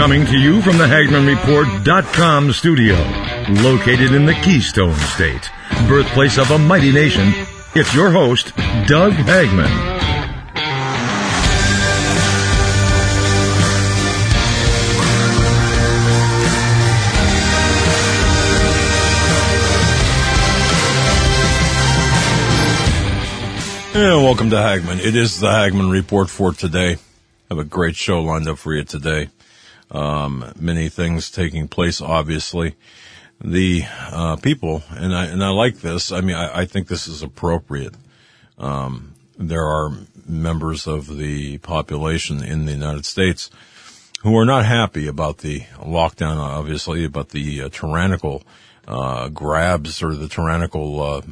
Coming to you from the HagmannReport.com studio, located in the Keystone State, birthplace of a mighty nation, it's your host, Doug Hagmann. And welcome to Hagmann. It is the Hagmann Report for today. I have a great show lined up for you today. Many things taking place, obviously. The people, and I like this. I mean, I think this is appropriate. There are members of the population in the United States who are not happy about the lockdown, obviously, about the tyrannical grabs or the tyrannical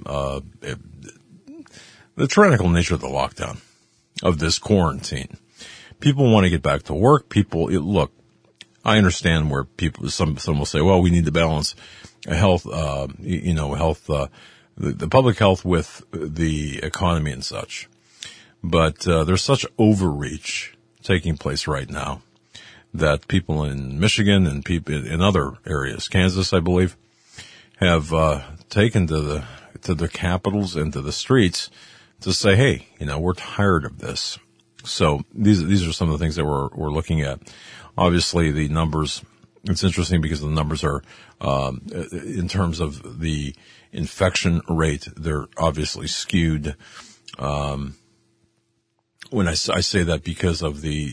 nature of the lockdown, of this quarantine. People want to get back to work. Look, I understand where some will say, well, we need to balance health, the public health with the economy and such. But there's such overreach taking place right now that people in Michigan and people in other areas, Kansas, I believe, have taken to the capitals and to the streets to say, hey, we're tired of this. So these are some of the things that we're looking at. Obviously, the numbers, it's interesting because the numbers are, in terms of the infection rate, they're obviously skewed. When I say that because of the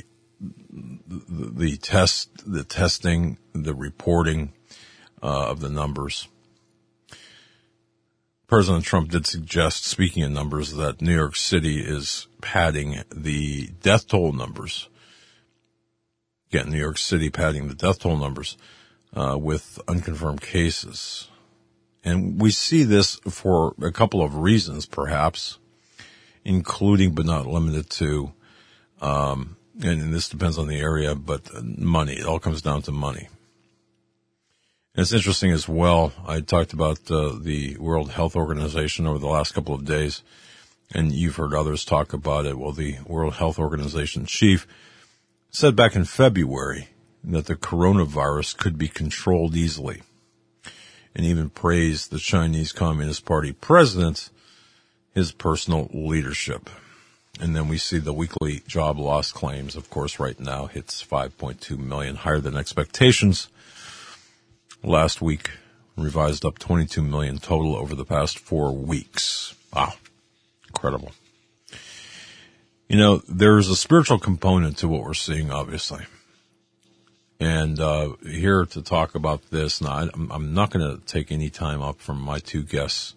testing, the reporting, of the numbers. President Trump did suggest, speaking of numbers, that New York City is padding the death toll numbers. Again, New York City padding the death toll numbers with unconfirmed cases. And we see this for a couple of reasons, perhaps, including but not limited to, and this depends on the area, but money. It all comes down to money. And it's interesting as well. I talked about the World Health Organization over the last couple of days, and you've heard others talk about it. Well, the World Health Organization chief said back in February that the coronavirus could be controlled easily, and even praised the Chinese Communist Party president, his personal leadership. And then we see the weekly job loss claims, of course, right now hits 5.2 million, higher than expectations. Last week, revised up 22 million total over the past 4 weeks. Wow. Incredible. There's a spiritual component to what we're seeing, obviously. And here to talk about this, now I'm not going to take any time up from my two guests,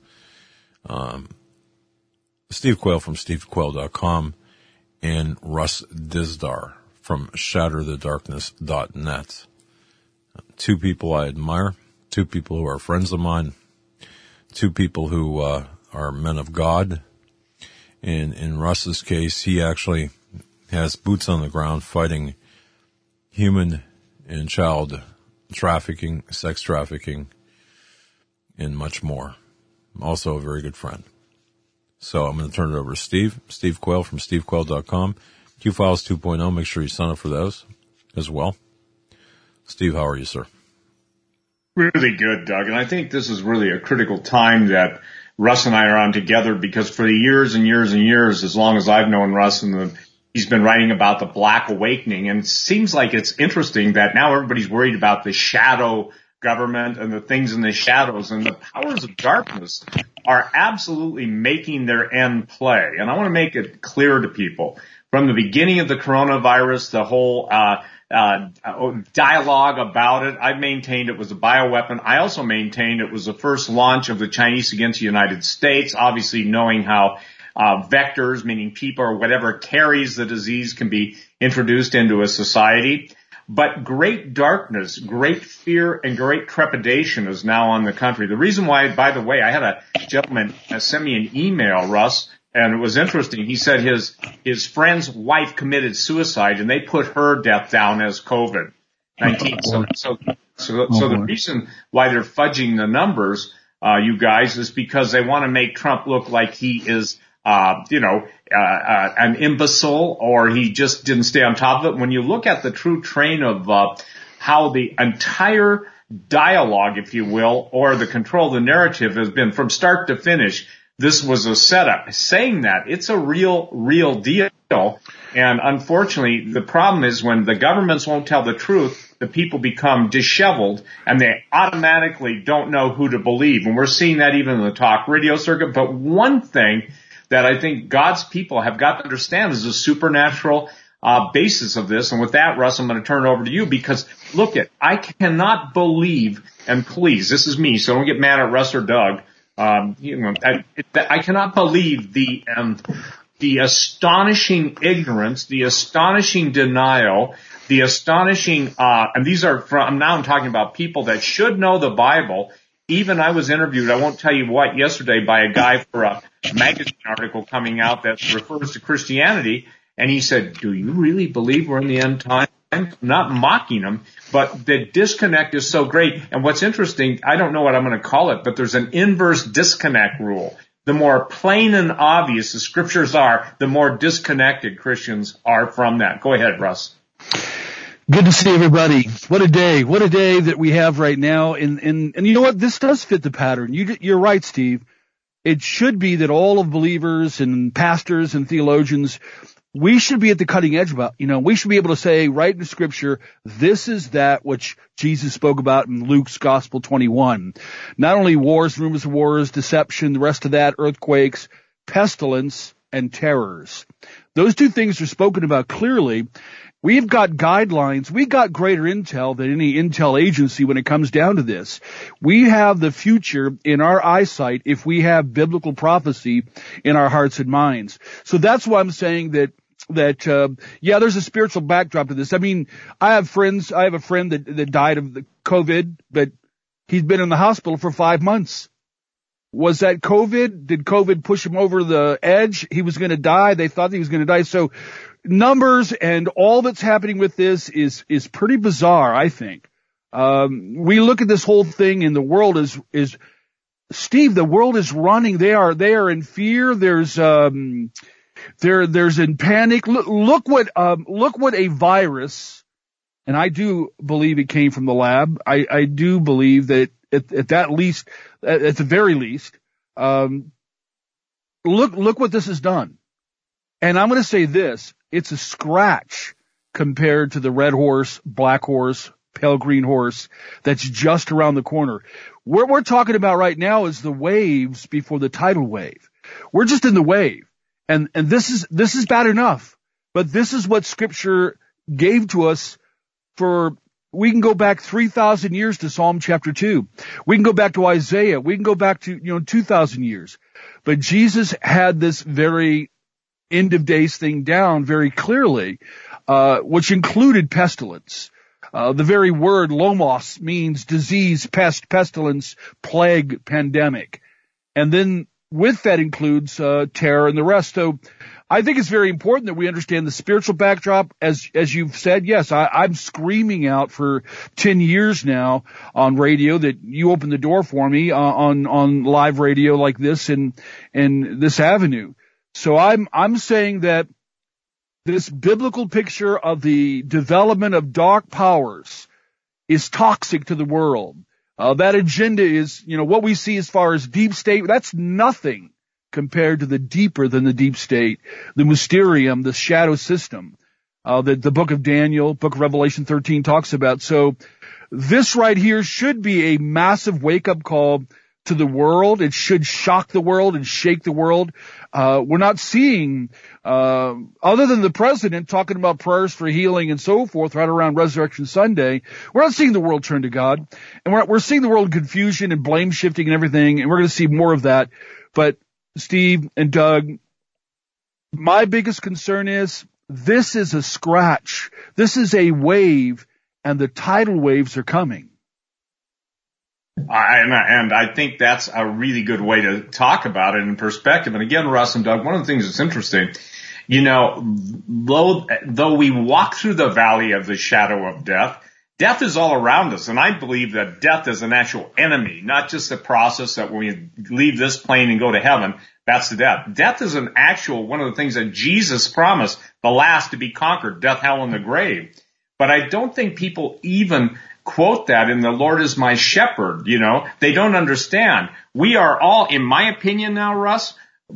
Steve Quayle from stevequayle.com and Russ Dizdar from shatterthedarkness.net. Two people I admire, two people who are friends of mine, two people who are men of God. And in Russ's case, he actually has boots on the ground fighting human and child trafficking, sex trafficking, and much more. Also a very good friend. So I'm going to turn it over to Steve Quayle from stevequayle.com. Q-Files 2.0, make sure you sign up for those as well. Steve, how are you, sir? Really good, Doug. And I think this is really a critical time that Russ and I are on together, because for the years and years and years, as long as I've known Russ, he's been writing about the Black Awakening. And it seems like it's interesting that now everybody's worried about the shadow government and the things in the shadows, and the powers of darkness are absolutely making their end play. And I want to make it clear to people, from the beginning of the coronavirus, the whole dialogue about it, I've maintained it was a bioweapon. I also maintained it was the first launch of the Chinese against the United States, obviously knowing how vectors, meaning people or whatever carries the disease, can be introduced into a society. But great darkness, great fear, and great trepidation is now on the country. The reason why, by the way, I had a gentleman send me an email, Russ, and it was interesting. He said his friend's wife committed suicide, and they put her death down as COVID-19. So the reason why they're fudging the numbers, you guys, is because they want to make Trump look like he is an imbecile, or he just didn't stay on top of it. When you look at the true train of how the entire dialogue, if you will, or the control of the narrative has been from start to finish. This was a setup. Saying that, it's a real deal. And unfortunately, the problem is when the governments won't tell the truth, the people become disheveled and they automatically don't know who to believe. And we're seeing that even in the talk radio circuit. But one thing that I think God's people have got to understand is the supernatural basis of this. And with that, Russ, I'm going to turn it over to you because look I cannot believe, and please, this is me, so don't get mad at Russ or Doug. I cannot believe the astonishing ignorance, the astonishing denial, the astonishing, and these are I'm talking about people that should know the Bible. Even I was interviewed, I won't tell you what, yesterday by a guy for a magazine article coming out that refers to Christianity. And he said, do you really believe we're in the end time? I'm not mocking him, but the disconnect is so great. And what's interesting, I don't know what I'm going to call it, but there's an inverse disconnect rule. The more plain and obvious the scriptures are, the more disconnected Christians are from that. Go ahead, Russ. Good to see everybody. What a day that we have right now. And you know what? This does fit the pattern. You're right, Steve. It should be that all of believers and pastors and theologians, we should be at the cutting edge about, we should be able to say right in the scripture, this is that which Jesus spoke about in Luke's Gospel 21. Not only wars, rumors of wars, deception, the rest of that, earthquakes, pestilence, and terrors. Those two things are spoken about clearly. We've got guidelines. We got greater intel than any intel agency when it comes down to this. We have the future in our eyesight if we have biblical prophecy in our hearts and minds. So that's why I'm saying that there's a spiritual backdrop to this. I mean, I have a friend that died of the COVID, but he's been in the hospital for 5 months. Was that COVID? Did COVID push him over the edge? He was going to die. They thought he was going to die. So numbers and all that's happening with this is pretty bizarre, I think. We look at this whole thing and the world is Steve, the world is running. They are in fear. There's in panic. Look what a virus, and I do believe it came from the lab. I do believe that at the very least, look what this has done. And I'm going to say this, it's a scratch compared to the red horse, black horse, pale green horse that's just around the corner. What we're talking about right now is the waves before the tidal wave. We're just in the wave. And this is bad enough. But this is what scripture gave to us we can go back 3,000 years to Psalm chapter 2. We can go back to Isaiah. We can go back to, 2,000 years. But Jesus had this very end of days thing down very clearly, which included pestilence. The very word lomos means disease, pest, pestilence, plague, pandemic. And then with that includes terror and the rest. So I think it's very important that we understand the spiritual backdrop. As you've said, yes, I'm screaming out for 10 years now on radio that you opened the door for me on live radio like this and this avenue. So I'm saying that this biblical picture of the development of dark powers is toxic to the world. That agenda is, what we see as far as deep state, that's nothing compared to the deeper than the deep state, the mysterium, the shadow system, that the book of Daniel, book of Revelation 13 talks about. So this right here should be a massive wake-up call to the world. It should shock the world and shake the world. We're not seeing, other than the president talking about prayers for healing and so forth right around Resurrection Sunday, we're not seeing the world turn to God. And we're seeing the world in confusion and blame shifting and everything. And we're going to see more of that. But Steve and Doug, my biggest concern is this is a scratch. This is a wave, and the tidal waves are coming. And I think that's a really good way to talk about it in perspective. And again, Russ and Doug, one of the things that's interesting, though we walk through the valley of the shadow of death, death is all around us. And I believe that death is an actual enemy, not just a process that when we leave this plane and go to heaven, that's the death. Death is an actual, one of the things that Jesus promised, the last to be conquered, death, hell, and the grave. But I don't think people even quote that in The Lord is my shepherd. They don't understand. We are all, in my opinion now, Russ,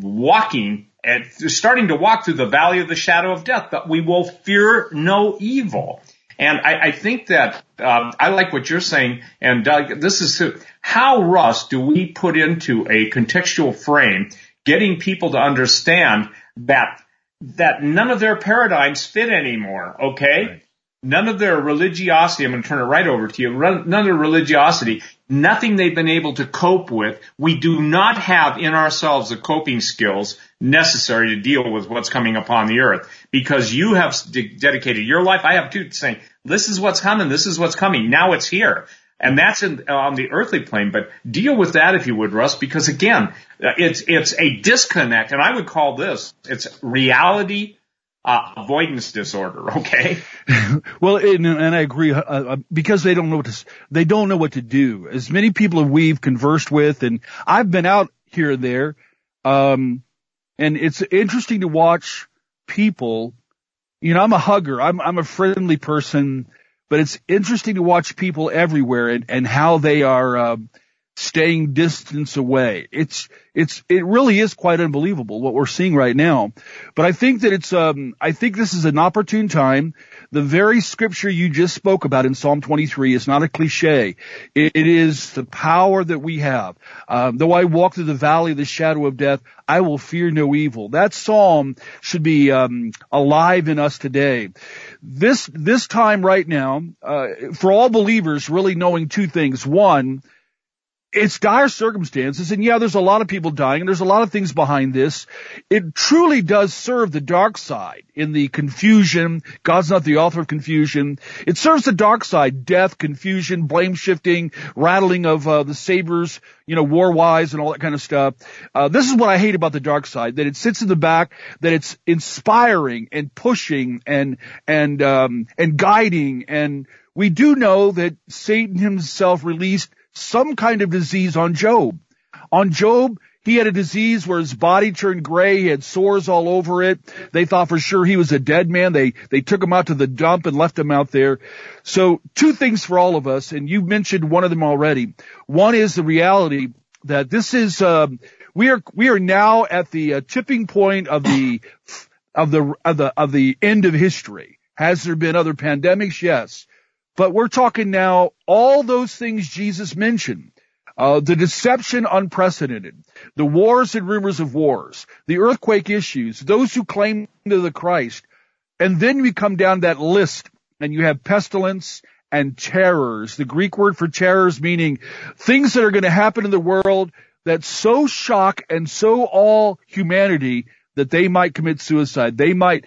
starting to walk through the valley of the shadow of death, but we will fear no evil. And I think that, I like what you're saying. And Doug, this is how, Russ, do we put into a contextual frame, getting people to understand that none of their paradigms fit anymore, okay? Right. None of their religiosity, I'm going to turn it right over to you, none of their religiosity, nothing they've been able to cope with. We do not have in ourselves the coping skills necessary to deal with what's coming upon the earth, because you have dedicated your life. I have too, saying, this is what's coming, this is what's coming, now it's here. And that's on the earthly plane. But deal with that, if you would, Russ, because again, it's a disconnect, and I would call it's reality avoidance disorder. Okay. Well, and I agree, because they don't know what to do. As many people we've conversed with, and I've been out here and there, and it's interesting to watch people. I'm a hugger. I'm a friendly person. But it's interesting to watch people everywhere and how they are staying distance away. It really is quite unbelievable what we're seeing right now. But I think that I think this is an opportune time. The very scripture you just spoke about in Psalm 23 is not a cliche. It is the power that we have. Though I walk through the valley of the shadow of death, I will fear no evil. That psalm should be alive in us today. This time right now, for all believers, really knowing two things. One, it's dire circumstances, and there's a lot of people dying, and there's a lot of things behind this. It truly does serve the dark side in the confusion. God's not the author of confusion. It serves the dark side, death, confusion, blame shifting, rattling of the sabers, war wise and all that kind of stuff. This is what I hate about the dark side, that it sits in the back, that it's inspiring and pushing and guiding. And we do know that Satan himself released some kind of disease on Job. On Job, he had a disease where his body turned gray. He had sores all over it. They thought for sure he was a dead man. They took him out to the dump and left him out there. So two things for all of us, and you mentioned one of them already. One is the reality that this is, we are now at the tipping point of the end of history. Has there been other pandemics? Yes. But we're talking now all those things Jesus mentioned. The deception unprecedented, the wars and rumors of wars, the earthquake issues, those who claim to the Christ. And then we come down that list and you have pestilence and terrors. The Greek word for terrors meaning things that are going to happen in the world that so shock and so awe humanity that they might commit suicide. They might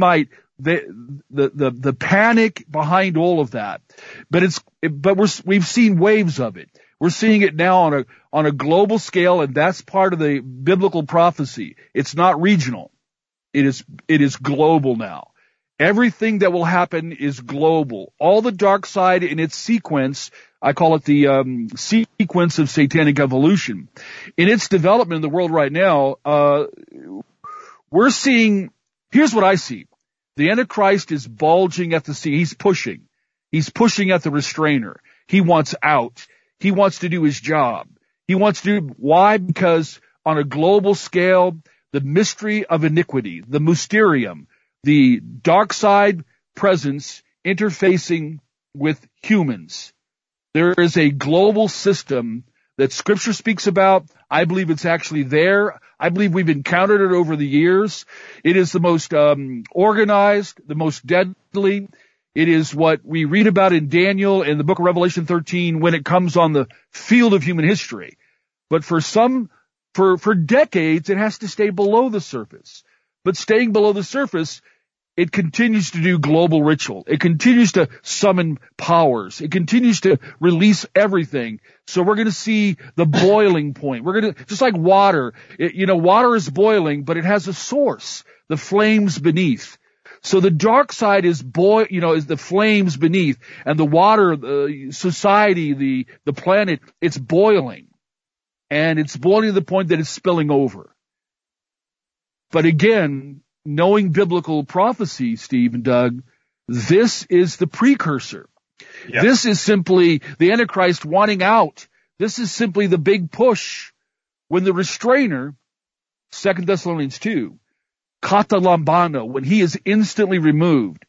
the panic behind all of that, but we've seen waves of it. We're seeing it now on a global scale, and that's part of the biblical prophecy. It's not regional. It is global now. Everything that will happen is global. All the dark side in its sequence, I call it the sequence of satanic evolution. In its development in the world right now, we're seeing, here's what I see. The Antichrist is bulging at the sea. He's pushing. He's pushing at the restrainer. He wants out. He wants to do his job. He wants to do, why? Because on a global scale, the mystery of iniquity, the mysterium, the dark side presence interfacing with humans. There is a global system that Scripture speaks about. I believe it's actually there. I believe we've encountered it over the years. It is the most organized, the most deadly. It is what we read about in Daniel and the book of Revelation 13 when it comes on the field of human history. But for decades, it has to stay below the surface. But staying below the surface, it continues to do global ritual. It continues to summon powers. It continues to release everything. So we're going to see the boiling point. We're going to, just like water, water is boiling, but it has a source, the flames beneath. So the dark side is is the flames beneath, and the water, the society, the planet, it's boiling. And it's boiling to the point that it's spilling over. But again, knowing biblical prophecy, Steve and Doug, this is the precursor. Yeah. This is simply the Antichrist wanting out. This is simply the big push. When the restrainer, 2 Thessalonians 2, kata lambano, when he is instantly removed,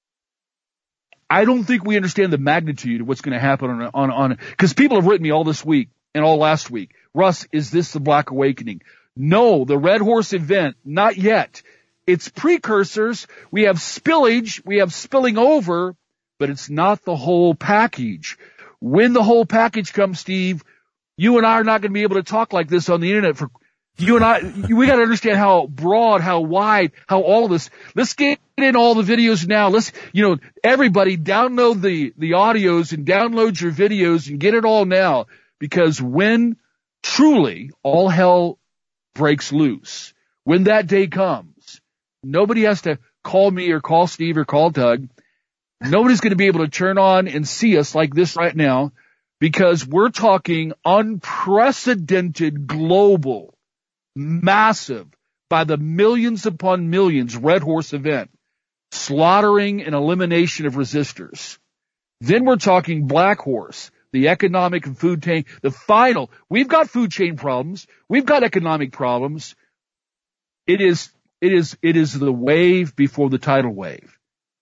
I don't think we understand the magnitude of what's going to happen on because people have written me all this week and all last week. Russ, is this the Black Awakening? No, the Red Horse event, not yet. It's precursors. We have spillage. We have spilling over, but it's not the whole package. When the whole package comes, Steve, you and I are not going to be able to talk like this on the internet for you and I. We got to understand how broad, how wide, how all of this. Let's get in all the videos now. Everybody download the audios and download your videos and get it all now, because when truly all hell breaks loose, when that day comes, nobody has to call me or call Steve or call Doug. Nobody's going to be able to turn on and see us like this right now, because we're talking unprecedented, global, massive, by the millions upon millions Red Horse event, slaughtering and elimination of resistors. Then we're talking Black Horse, the economic and food chain, the final. We've got food chain problems. We've got economic problems. It is the wave before the tidal wave.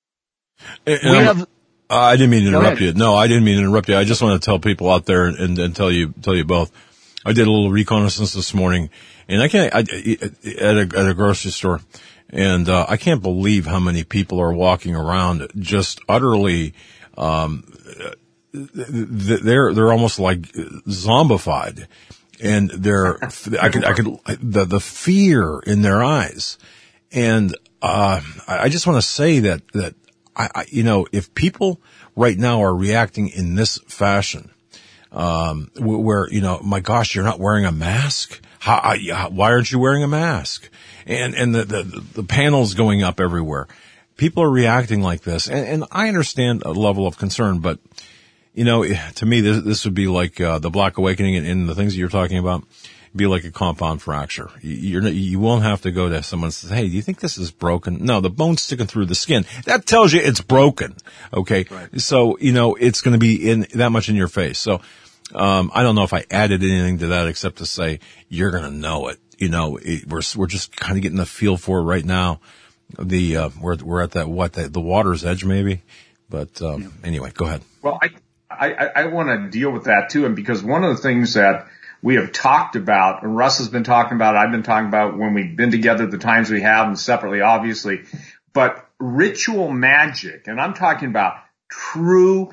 I didn't mean to interrupt you. No, I didn't mean to interrupt you. I just want to tell people out there and tell you both. I did a little reconnaissance this morning, and at a grocery store, and I can't believe how many people are walking around just utterly. They're almost like zombified, and the fear in their eyes, and I just want to say that if people right now are reacting in this fashion, where, my gosh, you're not wearing a mask? Why aren't you wearing a mask? And the panels going up everywhere. People are reacting like this. And I understand a level of concern, but, to me, this would be like, the Black Awakening and the things that you're talking about. Be like a compound fracture. You won't have to go to someone and say, hey, do you think this is broken? No, the bone's sticking through the skin. That tells you it's broken. Okay. Right. So, it's going to be that much in your face. So, I don't know if I added anything to that except to say you're going to know it. We're just kind of getting the feel for it right now. We're at the water's edge maybe. But, anyway, go ahead. Well, I want to deal with that too. And because one of the things that we have talked about, and Russ has been talking about, I've been talking about when we've been together, the times we have, and separately, obviously, but ritual magic, and I'm talking about true,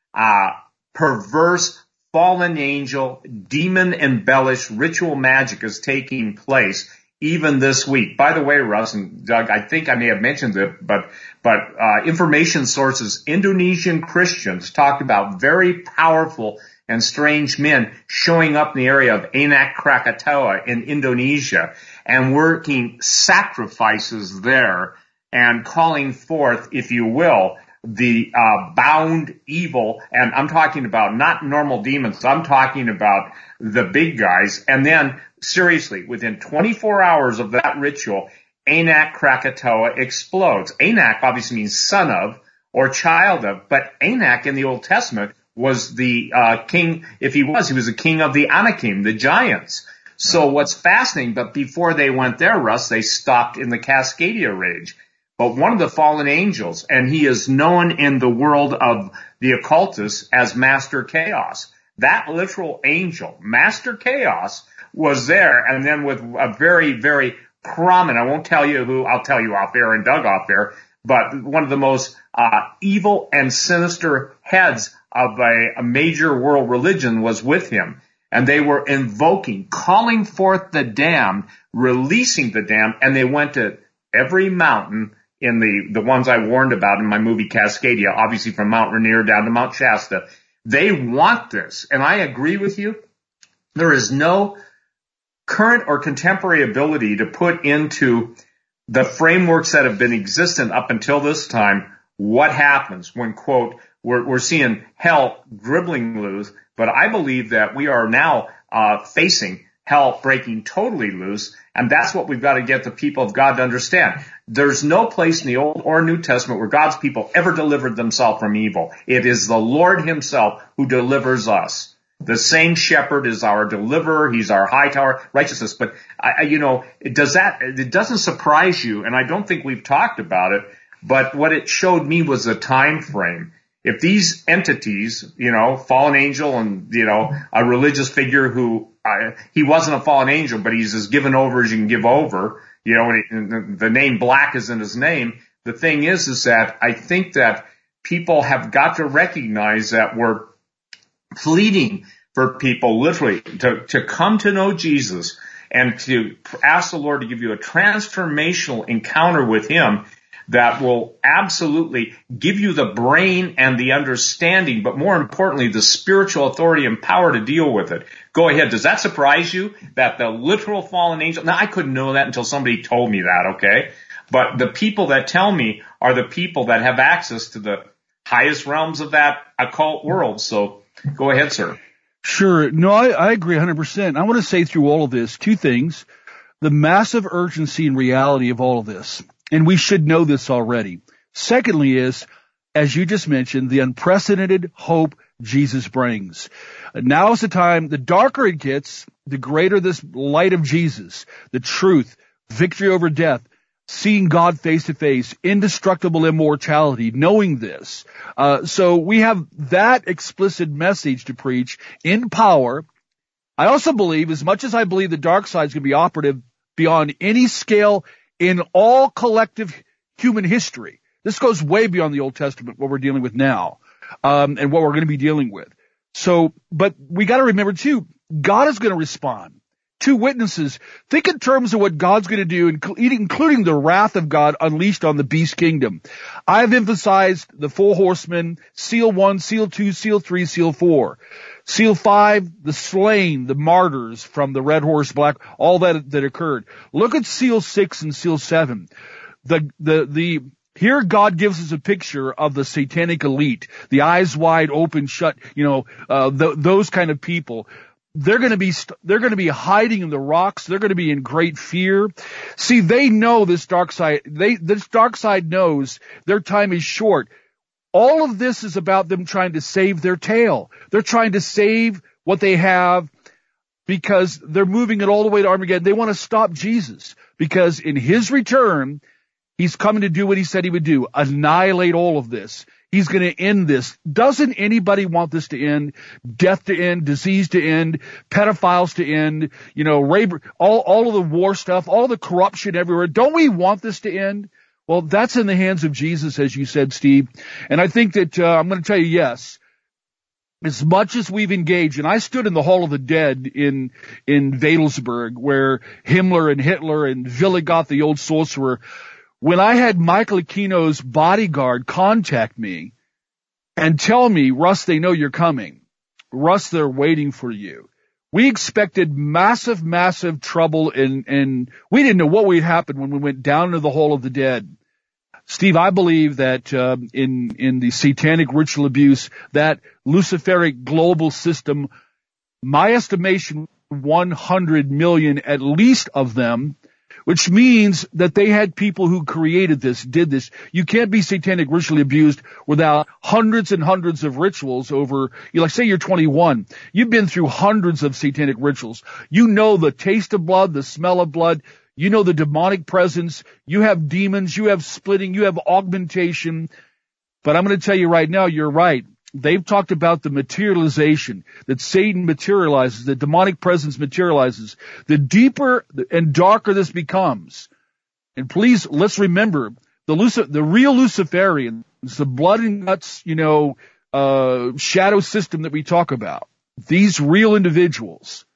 perverse, fallen angel, demon embellished ritual magic is taking place even this week. By the way, Russ and Doug, I think I may have mentioned it, but information sources, Indonesian Christians talked about very powerful and strange men showing up in the area of Anak Krakatoa in Indonesia and working sacrifices there and calling forth, if you will, the bound evil. And I'm talking about not normal demons. I'm talking about the big guys. And then, seriously, within 24 hours of that ritual, Anak Krakatoa explodes. Anak obviously means son of or child of, but Anak in the Old Testament was the king. If he was the king of the Anakim, the giants. So what's fascinating, but before they went there, Russ, they stopped in the Cascadia Range. But one of the fallen angels, and he is known in the world of the occultists as Master Chaos. That literal angel, Master Chaos, was there, and then with a very, very prominent, I won't tell you who, I'll tell you off air and Doug off air, but one of the most evil and sinister heads of a major world religion was with him. And they were invoking, calling forth the damned, releasing the damned, and they went to every mountain in the ones I warned about in my movie Cascadia, obviously from Mount Rainier down to Mount Shasta. They want this, and I agree with you. There is no current or contemporary ability to put into the frameworks that have been existent up until this time what happens when, quote, we're seeing hell dribbling loose. But I believe that we are now facing hell breaking totally loose. And that's what we've got to get the people of God to understand. There's no place in the Old or New Testament where God's people ever delivered themselves from evil. It is the Lord himself who delivers us. The same shepherd is our deliverer. He's our high tower righteousness. But it doesn't surprise you. And I don't think we've talked about it, but what it showed me was a time frame. If these entities, fallen angel and, a religious figure who, he wasn't a fallen angel, but he's as given over as you can give over, and the name Black is in his name. The thing is that I think that people have got to recognize that we're pleading for people literally to come to know Jesus and to ask the Lord to give you a transformational encounter with him that will absolutely give you the brain and the understanding, but more importantly, the spiritual authority and power to deal with it. Go ahead. Does that surprise you that the literal fallen angel? Now, I couldn't know that until somebody told me that, okay? But the people that tell me are the people that have access to the highest realms of that occult world. So go ahead, sir. Sure. No, I agree 100%. I want to say through all of this, two things. The massive urgency and reality of all of this. And we should know this already. Secondly is, as you just mentioned, the unprecedented hope Jesus brings. Now is the time, the darker it gets, the greater this light of Jesus, the truth, victory over death, seeing God face to face, indestructible immortality, knowing this. So we have that explicit message to preach in power. I also believe, as much as I believe the dark side is going to be operative beyond any scale in all collective human history. This goes way beyond the Old Testament, what we're dealing with now, and what we're going to be dealing with. So, but we got to remember too, God is going to respond. Two witnesses. Think in terms of what God's going to do, including the wrath of God unleashed on the beast kingdom. I've emphasized the 4 horsemen, seal 1, seal 2, seal 3, seal 4. Seal 5, the slain, the martyrs from the red horse, black, all that occurred. Look at seal 6 and seal 7. Here God gives us a picture of the satanic elite, the eyes wide open, shut, those kind of people. They're going to be hiding in the rocks. They're going to be in great fear. See, they know this dark side. This dark side knows their time is short. All of this is about them trying to save their tail. They're trying to save what they have because they're moving it all the way to Armageddon. They want to stop Jesus because in his return, he's coming to do what he said he would do, annihilate all of this. He's going to end this. Doesn't anybody want this to end? Death to end, disease to end, pedophiles to end, rape, all of the war stuff, all the corruption everywhere. Don't we want this to end? Well, that's in the hands of Jesus, as you said, Steve. And I think that I'm going to tell you, yes, as much as we've engaged, and I stood in the Hall of the Dead in Wedelsburg, where Himmler and Hitler and Villigoth, the old sorcerer, when I had Michael Aquino's bodyguard contact me and tell me, Russ, they know you're coming. Russ, they're waiting for you. We expected massive, massive trouble and we didn't know what would happen when we went down into the Hall of the Dead. Steve, I believe that in the satanic ritual abuse, that Luciferic global system, my estimation, 100 million at least of them, which means that they had people who created this, did this. You can't be satanic ritually abused without hundreds and hundreds of rituals over, say you're 21. You've been through hundreds of satanic rituals. You know the taste of blood, the smell of blood. You know the demonic presence. You have demons. You have splitting. You have augmentation. But I'm going to tell you right now, you're right. They've talked about the materialization, that Satan materializes, the demonic presence materializes. The deeper and darker this becomes, and please, let's remember, the real Luciferians, the blood and guts, shadow system that we talk about, these real individuals,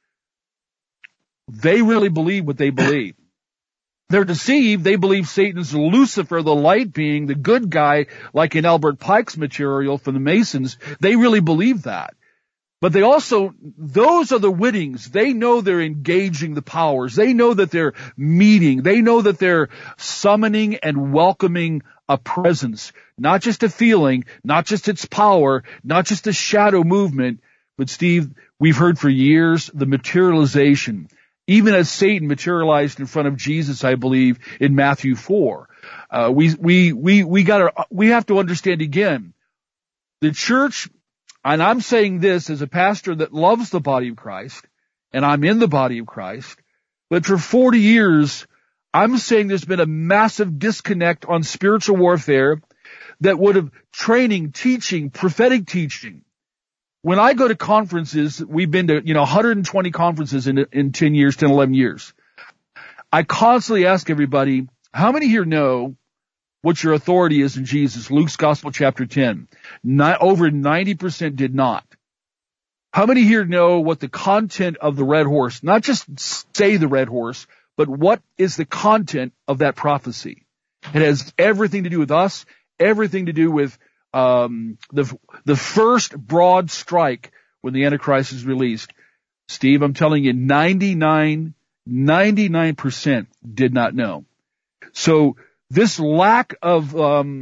they really believe what they believe. They're deceived. They believe Satan's Lucifer, the light being, the good guy, like in Albert Pike's material from the Masons. They really believe that. But they also, those are the wittings. They know they're engaging the powers. They know that they're meeting. They know that they're summoning and welcoming a presence, not just a feeling, not just its power, not just a shadow movement. But Steve, we've heard for years the materialization. even as Satan materialized in front of Jesus, I believe, in Matthew 4. We have to understand again, the church, and I'm saying this as a pastor that loves the body of Christ, and I'm in the body of Christ, but for 40 years, I'm saying there's been a massive disconnect on spiritual warfare that would have training, teaching, prophetic teaching. When I go to conferences, we've been to, 120 conferences in 10 years, 10, 11 years. I constantly ask everybody, how many here know what your authority is in Jesus? Luke's Gospel, chapter 10. Over 90% did not. How many here know what the content of the red horse, not just say the red horse, but what is the content of that prophecy? It has everything to do with us, everything to do with the first broad strike when the Antichrist is released. Steve, I'm telling you, 99% did not know. So this lack of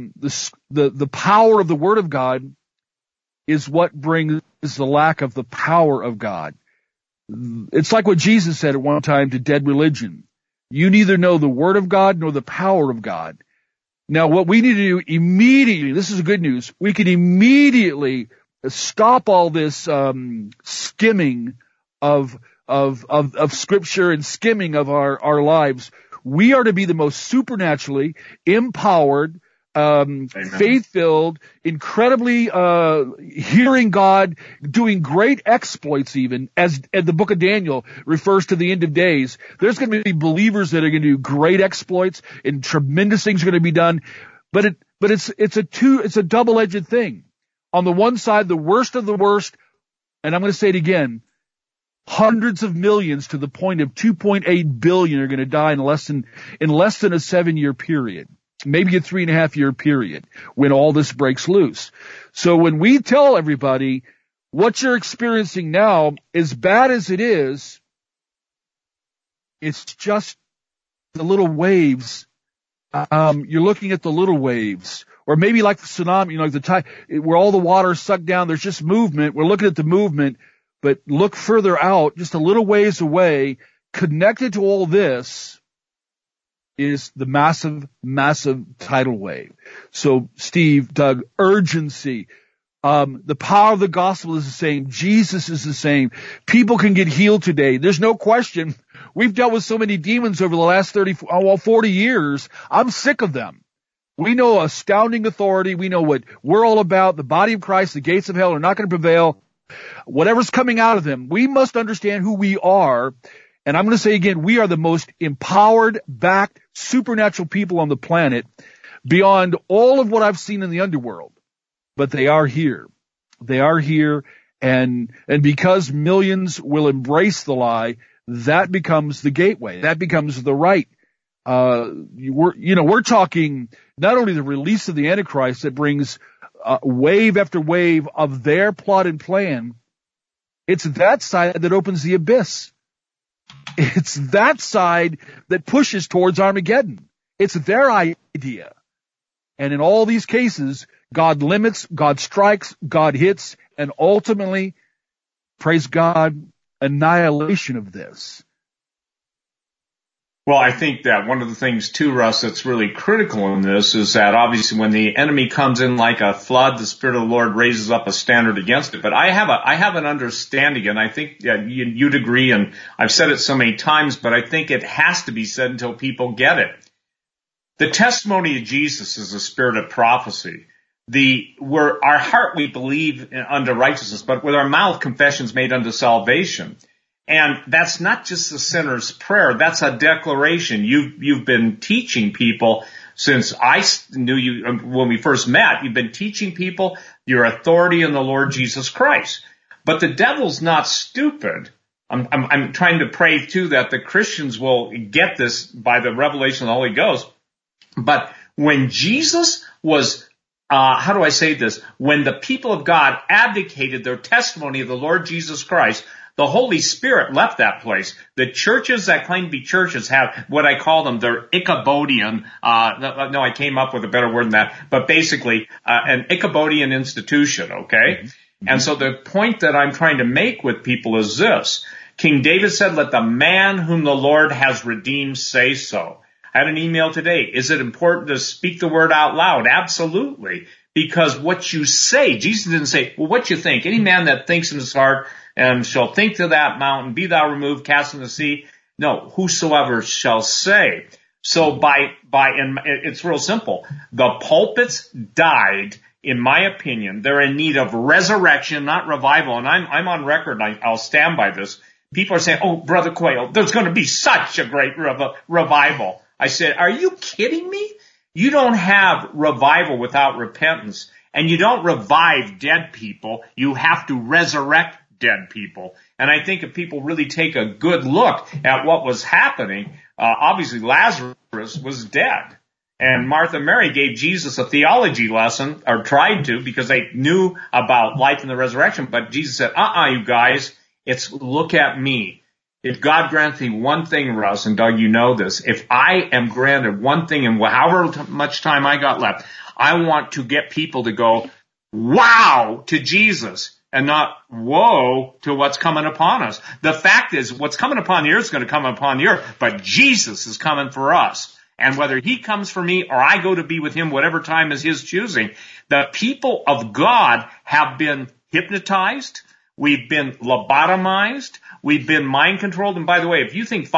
the power of the Word of God is what brings the lack of the power of God. It's like what Jesus said at one time to dead religion. You neither know the Word of God nor the power of God. Now, what we need to do immediately, this is good news, we can immediately stop all this skimming of Scripture and skimming of our lives. We are to be the most supernaturally empowered, faith-filled, incredibly hearing God, doing great exploits even, as the book of Daniel refers to the end of days. There's going to be believers that are going to do great exploits and tremendous things are going to be done. But it's a double-edged thing. On the one side, the worst of the worst, and I'm going to say it again, hundreds of millions to the point of 2.8 billion are going to die in less than a 7-year period. Maybe a 3.5-year period when all this breaks loose. So when we tell everybody what you're experiencing now, as bad as it is, it's just the little waves. You're looking at the little waves, or maybe like the tsunami, like the tide, where all the water is sucked down. There's just movement. We're looking at the movement, but look further out, just a little ways away, connected to all this is the massive, massive tidal wave. So, Steve, Doug, urgency. The power of the gospel is the same. Jesus is the same. People can get healed today. There's no question. We've dealt with so many demons over the last 40 years. I'm sick of them. We know astounding authority. We know what we're all about. The body of Christ, the gates of hell are not going to prevail. Whatever's coming out of them, we must understand who we are. And I'm going to say again, we are the most empowered, backed, supernatural people on the planet beyond all of what I've seen in the underworld. But they are here. They are here. And because millions will embrace the lie, that becomes the gateway. That becomes the right. We're talking not only the release of the Antichrist that brings wave after wave of their plot and plan. It's that side that opens the abyss. It's that side that pushes towards Armageddon. It's their idea. And in all these cases, God limits, God strikes, God hits, and ultimately, praise God, annihilation of this. Well, I think that one of the things too, Russ, that's really critical in this is that obviously when the enemy comes in like a flood, the Spirit of the Lord raises up a standard against it. But I have an understanding, and I think you'd agree, and I've said it so many times, but I think it has to be said until people get it. The testimony of Jesus is the spirit of prophecy. Our heart we believe unto righteousness, but with our mouth confessions made unto salvation. And that's not just the sinner's prayer. That's a declaration. You've been teaching people since I knew you when we first met. You've been teaching people your authority in the Lord Jesus Christ. But the devil's not stupid. I'm trying to pray too that the Christians will get this by the revelation of the Holy Ghost. But when Jesus was how do I say this? When the people of God abdicated their testimony of the Lord Jesus Christ, the Holy Spirit left that place. The churches that claim to be churches have what I call them, they're Ichabodian. No, I came up with a better word than that. But basically, an Ichabodian institution, okay? Mm-hmm. And so the point that I'm trying to make with people is this. King David said, let the man whom the Lord has redeemed say so. I had an email today. Is it important to speak the word out loud? Absolutely. Because what you say, Jesus didn't say, well, what you think? Any man that thinks in his heart and shall think to that mountain, be thou removed, cast in the sea. No, whosoever shall say. So and it's real simple. The pulpits died, in my opinion. They're in need of resurrection, not revival. And I'm on record, and I'll stand by this. People are saying, oh, Brother Quayle, there's going to be such a great revival. I said, are you kidding me? You don't have revival without repentance. And you don't revive dead people. You have to resurrect dead people. And I think if people really take a good look at what was happening, obviously Lazarus was dead. And Martha and Mary gave Jesus a theology lesson, or tried to, because they knew about life and the resurrection. But Jesus said, you guys, it's look at me. If God grants me one thing, Russ and Doug, you know this. If I am granted one thing in however much time I got left, I want to get people to go, wow, to Jesus, and not whoa to what's coming upon us. The fact is, what's coming upon the earth is going to come upon the earth, but Jesus is coming for us. And whether he comes for me or I go to be with him, whatever time is his choosing, the people of God have been hypnotized. We've been lobotomized. We've been mind controlled. And by the way, if you think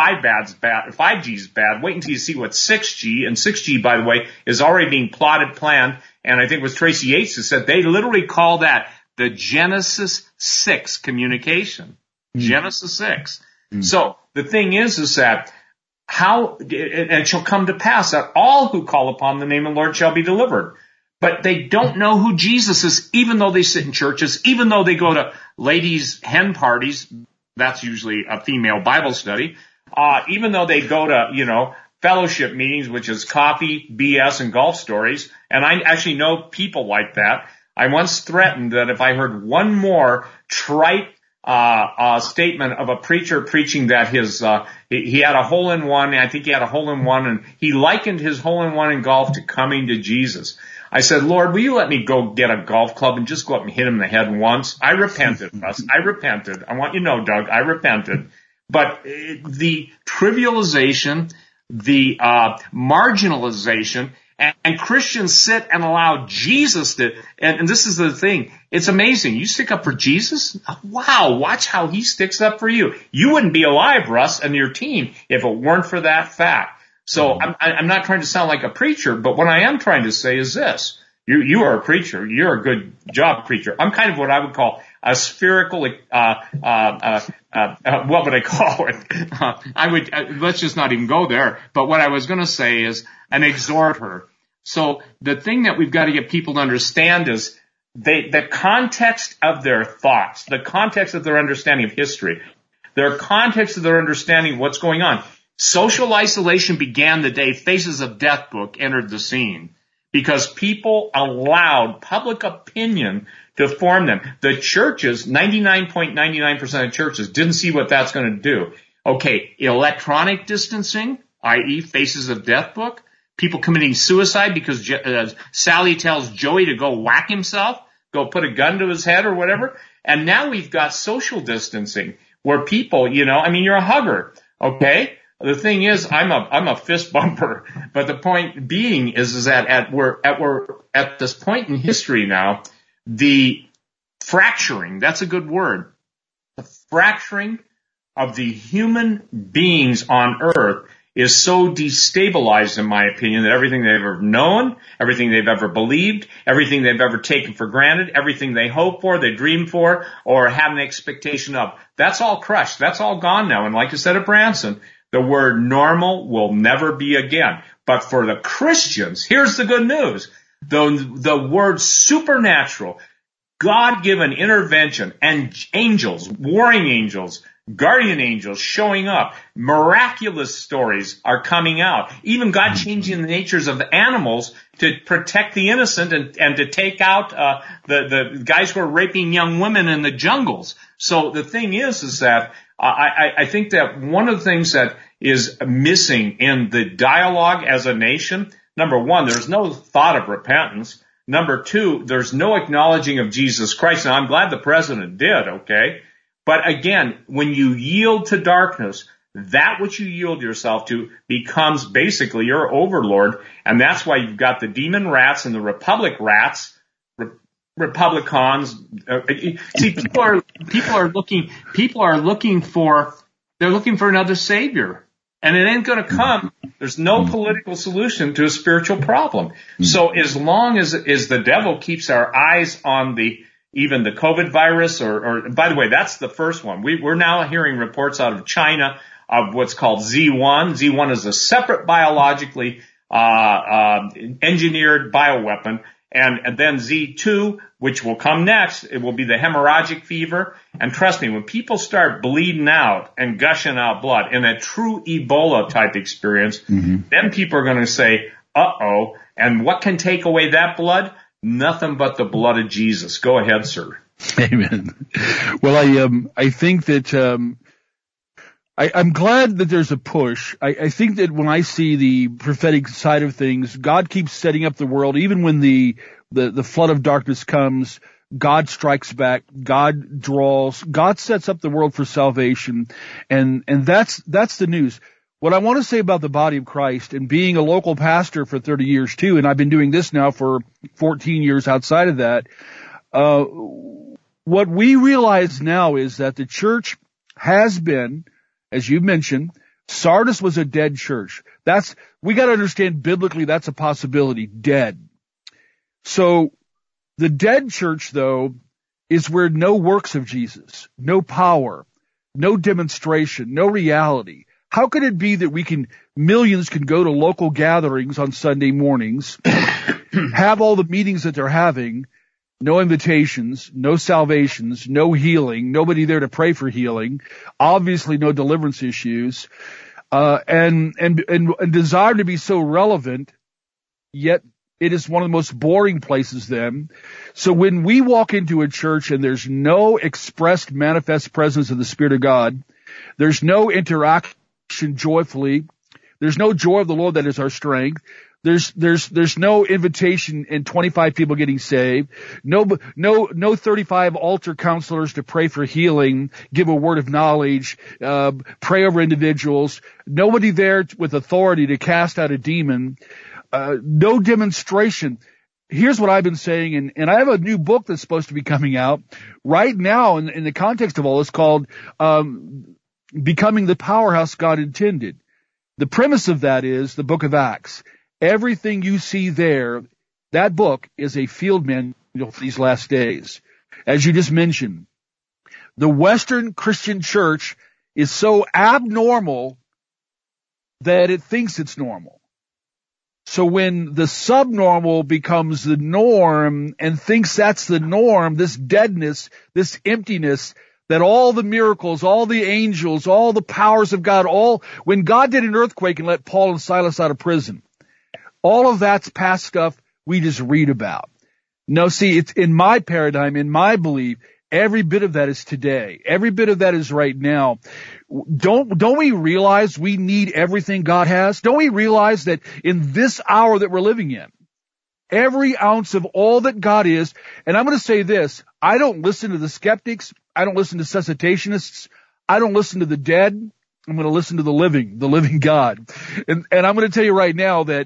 5G is bad, wait until you see what 6G, and 6G, by the way, is already being plotted, planned. And I think it was Tracy Yates who said they literally call that the Genesis 6 communication. Genesis 6. So the thing is that and it shall come to pass that all who call upon the name of the Lord shall be delivered. But they don't know who Jesus is, even though they sit in churches, even though they go to ladies' hen parties. That's usually a female Bible study. Even though they go to, fellowship meetings, which is coffee, BS, and golf stories. And I actually know people like that. I once threatened that if I heard one more trite statement of a preacher preaching that he had a hole-in-one, I think he had a hole-in-one, and he likened his hole-in-one in golf to coming to Jesus. I said, Lord, will you let me go get a golf club and just go up and hit him in the head once? I repented, Russ. I repented. I want you to know, Doug, I repented. But the trivialization, the marginalization, and Christians sit and allow Jesus to, and this is the thing, it's amazing. You stick up for Jesus? Wow, watch how he sticks up for you. You wouldn't be alive, Russ, and your team if it weren't for that fact. So I'm not trying to sound like a preacher, but what I am trying to say is this. You are a preacher. You're a good job preacher. I'm kind of what I would call a spherical, what would I call it? Let's just not even go there. But what I was going to say is an exhorter. So the thing that we've got to get people to understand is the context of their thoughts, the context of their understanding of history, their context of their understanding of what's going on. Social isolation began the day Faces of Death book entered the scene because people allowed public opinion to form them. The churches, 99.99% of churches, didn't see what that's going to do. Okay, electronic distancing, i.e. Faces of Death book, people committing suicide because Sally tells Joey to go whack himself, go put a gun to his head or whatever. And now we've got social distancing where people, you're a hugger, okay? The thing is, I'm a fist bumper, but the point being is that we're at this point in history now, the fracturing, that's a good word, the fracturing of the human beings on earth is so destabilized, in my opinion, that everything they've ever known, everything they've ever believed, everything they've ever taken for granted, everything they hope for, they dream for, or have an expectation of, that's all crushed. That's all gone now. And like I said at Branson, the word normal will never be again. But for the Christians, here's the good news. The word supernatural, God-given intervention, and angels, warring angels, guardian angels showing up, miraculous stories are coming out. Even God changing the natures of the animals to protect the innocent and to take out the guys who are raping young women in the jungles. So the thing is that I think that one of the things that is missing in the dialogue as a nation, number one, there's no thought of repentance. Number two, there's no acknowledging of Jesus Christ. Now, I'm glad the president did, okay? But again, when you yield to darkness, that which you yield yourself to becomes basically your overlord. And that's why you've got the demon rats and the republic rats, Republicans. See, people are looking for another savior. And it ain't going to come. There's no political solution to a spiritual problem. So as long as the devil keeps our eyes on even the COVID virus, or by the way, that's the first one. We're now hearing reports out of China of what's called Z1. Z1 is a separate biologically engineered bioweapon. And then Z2, which will come next, it will be the hemorrhagic fever. And trust me, when people start bleeding out and gushing out blood in a true Ebola type experience, then people are going to say, uh-oh. And what can take away that blood? Nothing but the blood of Jesus. Go ahead, sir. Amen. Well, I think that, I'm glad that there's a push. I think that when I see the prophetic side of things, God keeps setting up the world. Even when the flood of darkness comes, God strikes back. God draws. God sets up the world for salvation. And that's the news. What I want to say about the body of Christ, and being a local pastor for 30 years too, and I've been doing this now for 14 years outside of that, what we realize now is that the church has been, as you mentioned, Sardis was a dead church. We got to understand biblically that's a possibility, dead. So the dead church, though, is where no works of Jesus, no power, no demonstration, no reality. How could it be that millions can go to local gatherings on Sunday mornings, have all the meetings that they're having, no invitations, no salvations, no healing, nobody there to pray for healing, obviously no deliverance issues, and desire to be so relevant, yet it is one of the most boring places then. So when we walk into a church and there's no expressed manifest presence of the Spirit of God, there's no interaction joyfully, there's no joy of the Lord that is our strength, there's no invitation and 25 people getting saved. No 35 altar counselors to pray for healing, give a word of knowledge, pray over individuals. Nobody there with authority to cast out a demon. No demonstration. Here's what I've been saying, and I have a new book that's supposed to be coming out right now in the context of all this called, Becoming the Powerhouse God Intended. The premise of that is the book of Acts. Everything you see there, that book is a field manual for these last days. As you just mentioned, the Western Christian church is so abnormal that it thinks it's normal. So when the subnormal becomes the norm and thinks that's the norm, this deadness, this emptiness, that all the miracles, all the angels, all the powers of God, when God did an earthquake and let Paul and Silas out of prison, all of that's past stuff we just read about. No, see, it's in my paradigm, in my belief, every bit of that is today. Every bit of that is right now. Don't we realize we need everything God has? Don't we realize that in this hour that we're living in, every ounce of all that God is, and I'm going to say this, I don't listen to the skeptics. I don't listen to cessationists. I don't listen to the dead. I'm going to listen to the living God. And I'm going to tell you right now that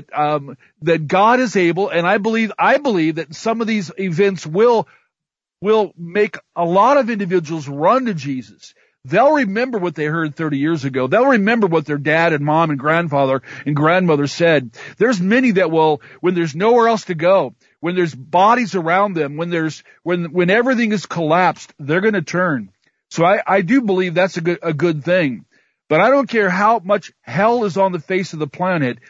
God is able, and I believe that some of these events will make a lot of individuals run to Jesus. They'll remember what they heard 30 years ago. They'll remember what their dad and mom and grandfather and grandmother said. There's many that will, when there's nowhere else to go, when there's bodies around them, when everything is collapsed, they're going to turn. So I do believe that's a good thing. But I don't care how much hell is on the face of the planet.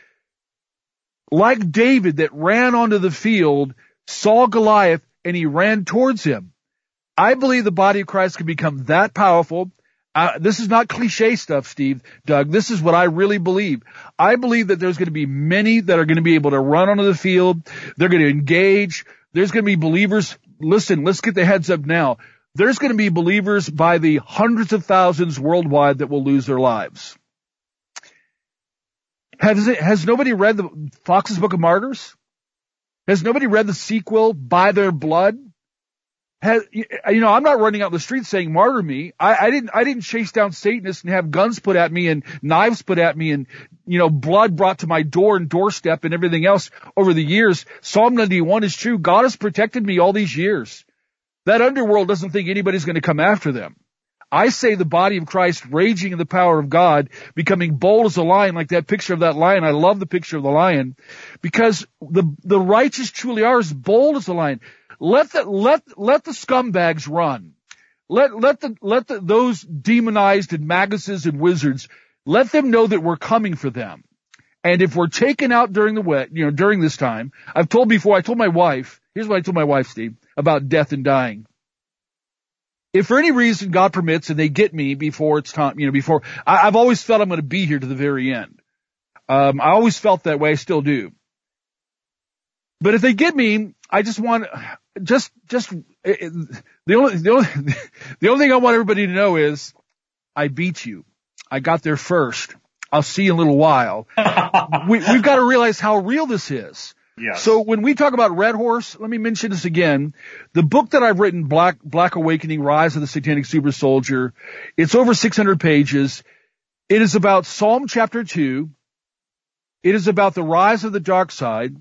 Like David that ran onto the field, saw Goliath, and he ran towards him. I believe the body of Christ can become that powerful. This is not cliche stuff, Doug. This is what I really believe. I believe that there's going to be many that are going to be able to run onto the field. They're going to engage. There's going to be believers. Listen, let's get the heads up now. There's going to be believers by the hundreds of thousands worldwide that will lose their lives. Has nobody read the Fox's Book of Martyrs? Has nobody read the sequel, By Their Blood? I'm not running out the streets saying martyr me. I didn't chase down Satanists and have guns put at me and knives put at me and, blood brought to my door and doorstep and everything else over the years. Psalm 91 is true. God has protected me all these years. That underworld doesn't think anybody's going to come after them. I say the body of Christ raging in the power of God, becoming bold as a lion, like that picture of that lion. I love the picture of the lion because the righteous truly are as bold as a lion. Let the scumbags run. Let those demonized and maguses and wizards, let them know that we're coming for them. And if we're taken out during this time, I told my wife, here's what I told my wife, Steve, about death and dying. If for any reason God permits and they get me before it's time, I've always felt I'm going to be here to the very end. I always felt that way. I still do. But if they get me, I just want, the only thing I want everybody to know is I beat you. I got there first. I'll see you in a little while. We've got to realize how real this is. Yes. So when we talk about Red Horse, let me mention this again. The book that I've written, Black Awakening, Rise of the Satanic Super Soldier, it's over 600 pages. It is about Psalm chapter 2. It is about the rise of the dark side.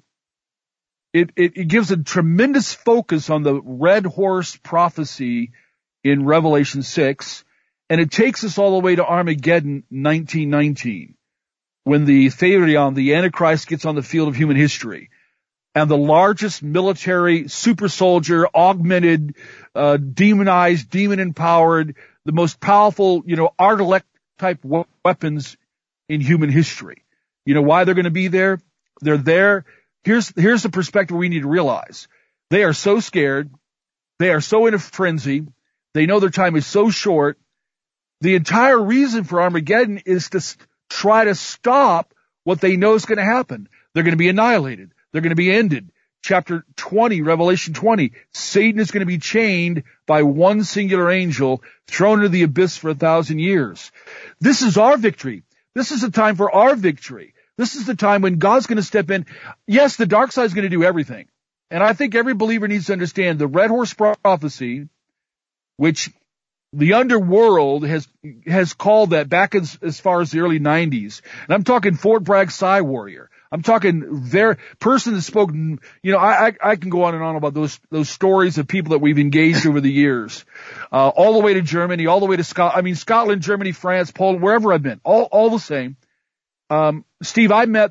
It gives a tremendous focus on the Red Horse prophecy in Revelation 6. And it takes us all the way to Armageddon 1919, when the Therion, the Antichrist, gets on the field of human history. And the largest military super soldier, augmented, demonized, demon-empowered, the most powerful, Artilect type weapons in human history. You know why they're going to be there? They're there. Here's the perspective we need to realize. They are so scared. They are so in a frenzy. They know their time is so short. The entire reason for Armageddon is to try to stop what they know is going to happen. They're going to be annihilated. They're going to be ended. Chapter 20, Revelation 20, Satan is going to be chained by one singular angel, thrown into the abyss for 1,000 years. This is our victory. This is the time for our victory. This is the time when God's going to step in. Yes, the dark side is going to do everything. And I think every believer needs to understand the Red Horse prophecy, which the underworld has called that back as far as the early 90s. And I'm talking Fort Bragg Psy Warrior. I'm talking person that spoke, I can go on and on about those stories of people that we've engaged over the years. All the way to Germany, all the way to Scotland, Germany, France, Poland, wherever I've been, all the same. Steve, I met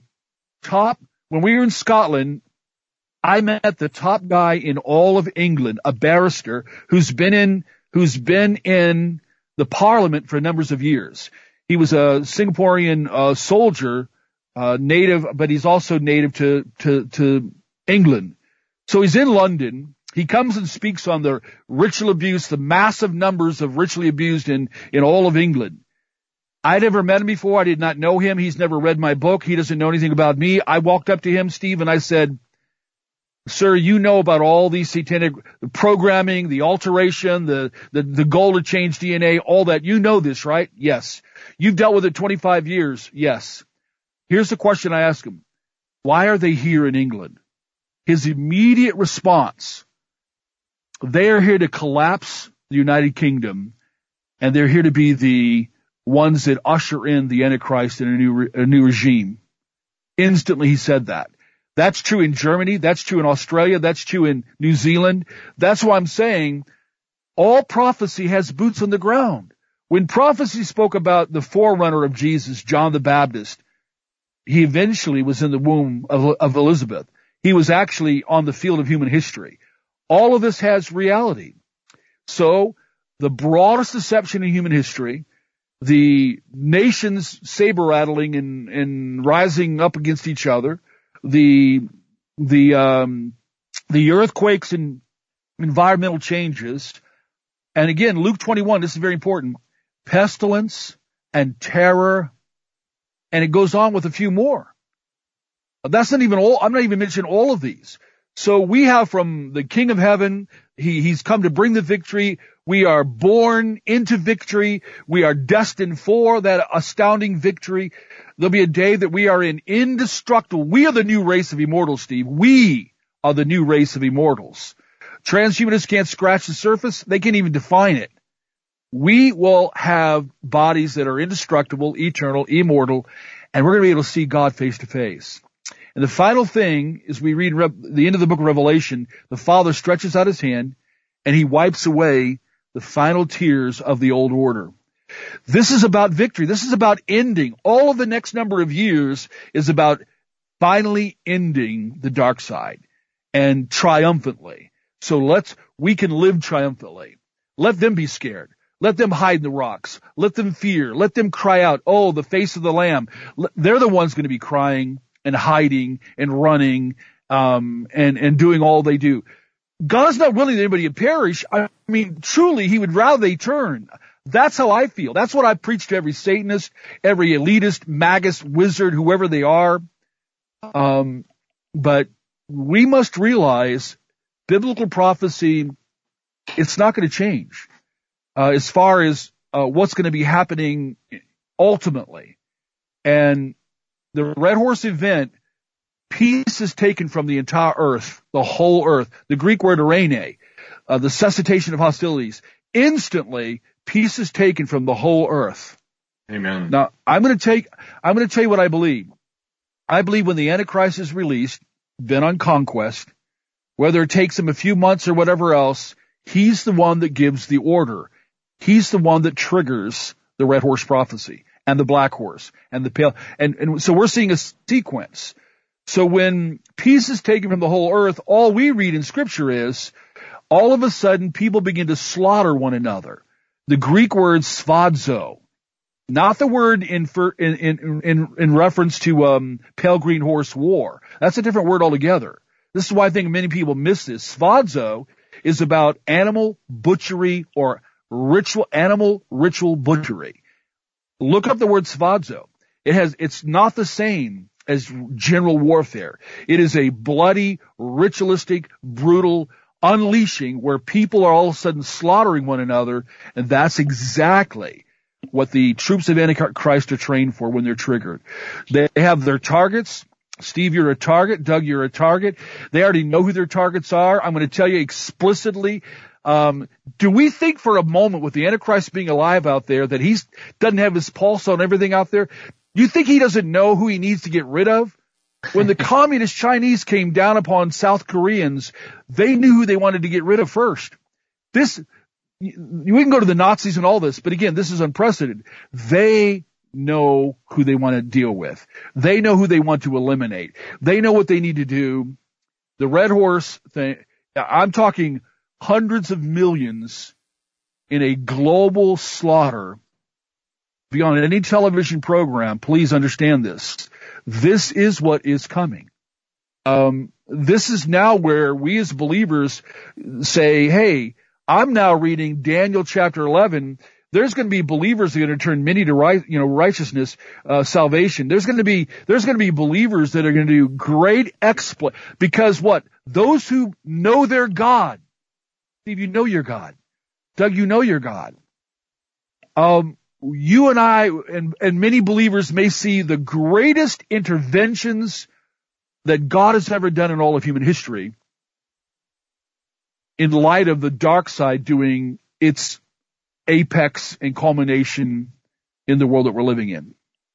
when we were in Scotland, I met the top guy in all of England, a barrister who's been in the parliament for numbers of years. He was a Singaporean soldier, native, but he's also native to England. So he's in London. He comes and speaks on the ritual abuse, the massive numbers of ritually abused in all of England. I never met him before. I did not know him. He's never read my book. He doesn't know anything about me. I walked up to him, Steve, and I said, "Sir, you know about all these satanic programming, the alteration, the goal to change DNA, all that. You know this, right?" "Yes." "You've dealt with it 25 years. "Yes." Here's the question I asked him. "Why are they here in England?" His immediate response, "They are here to collapse the United Kingdom, and they're here to be the ones that usher in the Antichrist and a new regime." Instantly he said that. That's true in Germany. That's true in Australia. That's true in New Zealand. That's why I'm saying all prophecy has boots on the ground. When prophecy spoke about the forerunner of Jesus, John the Baptist, he eventually was in the womb of Elizabeth. He was actually on the field of human history. All of this has reality. So the broadest deception in human history, the nations saber rattling and rising up against each other, the earthquakes and environmental changes. And again, Luke 21, this is very important, pestilence and terror. And it goes on with a few more. That's not even all. I'm not even mentioning all of these. So we have from the King of Heaven, he's come to bring the victory. We are born into victory. We are destined for that astounding victory. There'll be a day that we are indestructible. We are the new race of immortals, Steve. We are the new race of immortals. Transhumanists can't scratch the surface. They can't even define it. We will have bodies that are indestructible, eternal, immortal, and we're going to be able to see God face to face. And the final thing is we read the end of the book of Revelation, the Father stretches out his hand and he wipes away the final tears of the old order. This is about victory. This is about ending. All of the next number of years is about finally ending the dark side and triumphantly. So we can live triumphantly. Let them be scared. Let them hide in the rocks. Let them fear. Let them cry out, oh, the face of the Lamb. They're the ones going to be crying and hiding and running, and doing all they do. God's not willing that anybody perish. I mean, truly, he would rather they turn. That's how I feel. That's what I preach to every Satanist, every elitist, magus, wizard, whoever they are. But we must realize biblical prophecy, it's not going to change, as far as, what's going to be happening ultimately. And the Red Horse event, peace is taken from the entire earth, the whole earth. The Greek word arene, the cessation of hostilities. Instantly, peace is taken from the whole earth. Amen. Now, I'm going to tell you what I believe. I believe when the Antichrist is released, bent on conquest, whether it takes him a few months or whatever else, he's the one that gives the order. He's the one that triggers the Red Horse prophecy and the Black Horse and the Pale. And so we're seeing a sequence. So when peace is taken from the whole earth, all we read in Scripture is all of a sudden people begin to slaughter one another. The Greek word sphadzo, not the word in reference to Pale Green Horse War. That's a different word altogether. This is why I think many people miss this. Sphadzo is about animal butchery or animal ritual butchery. Look up the word sphadzo. It's not the same as general warfare. It is a bloody, ritualistic, brutal unleashing where people are all of a sudden slaughtering one another, and that's exactly what the troops of Antichrist are trained for when they're triggered. They have their targets. Steve, you're a target. Doug, you're a target. They already know who their targets are. I'm going to tell you explicitly. Do we think for a moment with the Antichrist being alive out there that he doesn't have his pulse on everything out there? Do you think he doesn't know who he needs to get rid of? When the communist Chinese came down upon South Koreans, they knew who they wanted to get rid of first. We can go to the Nazis and all this, but again, this is unprecedented. They know who they want to deal with. They know who they want to eliminate. They know what they need to do. The Red Horse thing, I'm talking hundreds of millions in a global slaughter beyond any television program. Please understand this. This is what is coming. This is now where we as believers say, hey, I'm now reading Daniel chapter 11. There's going to be believers that are going to turn many to righteousness, salvation. There's going to be believers that are going to do great exploit, because what? Those who know their God. Steve, you know your God. Doug, you know your God. You and I and many believers may see the greatest interventions that God has ever done in all of human history in light of the dark side doing its apex and culmination in the world that we're living in.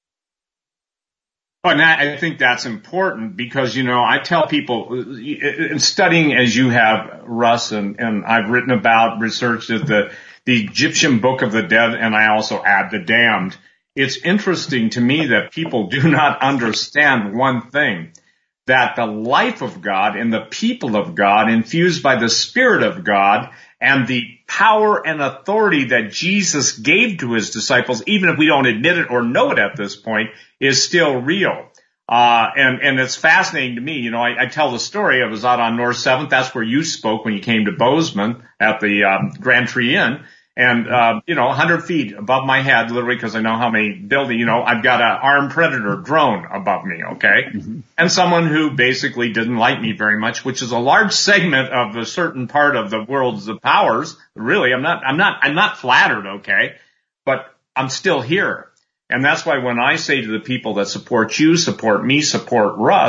And I think that's important because, I tell people, in studying as you have, Russ, and I've written about, researched the Egyptian Book of the Dead, and I also add the Damned. It's interesting to me that people do not understand one thing, that the life of God and the people of God, infused by the Spirit of God, and the power and authority that Jesus gave to his disciples, even if we don't admit it or know it at this point, is still real. And it's fascinating to me. I tell the story. I was out on North 7th. That's where you spoke when you came to Bozeman at the Grand Tree Inn. And, 100 feet above my head, literally, because I know how many buildings, I've got an armed predator drone above me, okay? Mm-hmm. And someone who basically didn't like me very much, which is a large segment of a certain part of the world's powers. Really, I'm not flattered, okay? But I'm still here. And that's why when I say to the people that support you, support me, support Russ,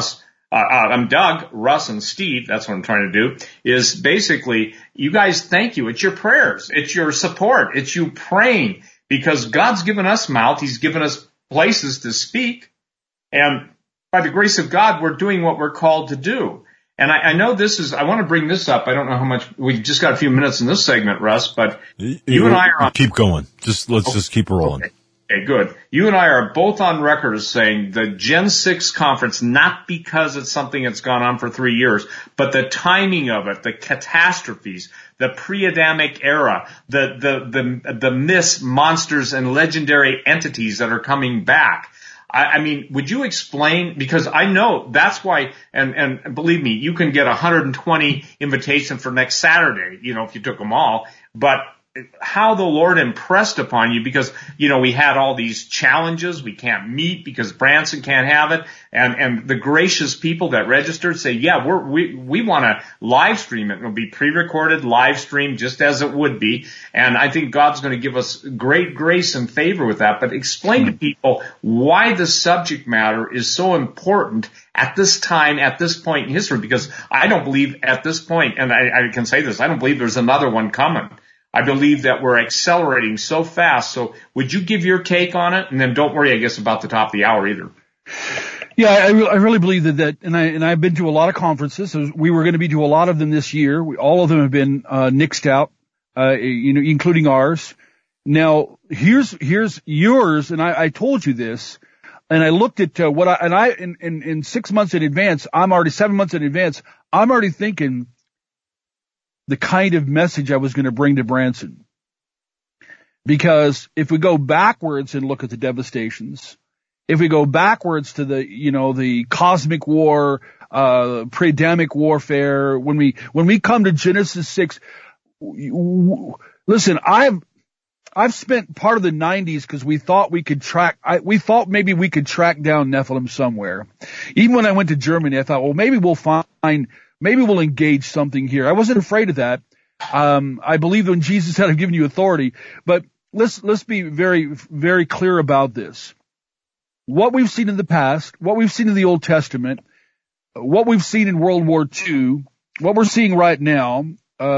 I'm Doug, Russ, and Steve, that's what I'm trying to do, is basically, you guys, thank you. It's your prayers. It's your support. It's you praying, because God's given us mouth. He's given us places to speak. And by the grace of God, we're doing what we're called to do. And I know I want to bring this up. I don't know how much, we've just got a few minutes in this segment, Russ, but you and I are on. Keep going. Let's just keep rolling. Okay, good. You and I are both on record as saying the Gen 6 conference, not because it's something that's gone on for 3 years, but the timing of it, the catastrophes, the pre-Adamic era, the myths, monsters, and legendary entities that are coming back. I mean, would you explain, because I know that's why, and believe me, you can get 120 invitations for next Saturday, if you took them all, but how the Lord impressed upon you, because, we had all these challenges. We can't meet because Branson can't have it. And the gracious people that registered say, yeah, we want to live stream it. It'll be pre-recorded, live stream, just as it would be. And I think God's going to give us great grace and favor with that. But explain to people why the subject matter is so important at this time, at this point in history, because I don't believe at this point, and I can say this, I don't believe there's another one coming. I believe that we're accelerating so fast. So would you give your take on it? And then don't worry, I guess, about the top of the hour either. Yeah, I really believe that, and I've been to a lot of conferences. We were going to be to a lot of them this year. All of them have been nixed out, including ours. Now, here's yours, and I told you this, and I looked at in 6 months in advance, 7 months in advance, I'm already thinking the kind of message I was going to bring to Branson. Because if we go backwards and look at the devastations, if we go backwards to the cosmic war, pre-Adamic warfare, when we come to Genesis 6, listen, I've spent part of the 90s because we thought maybe we could track down Nephilim somewhere. Even when I went to Germany, I thought, well, maybe we'll engage something here. I wasn't afraid of that. I believe when Jesus said, I've given you authority, but let's be very, very clear about this. What we've seen in the past, what we've seen in the Old Testament, what we've seen in World War II, what we're seeing right now,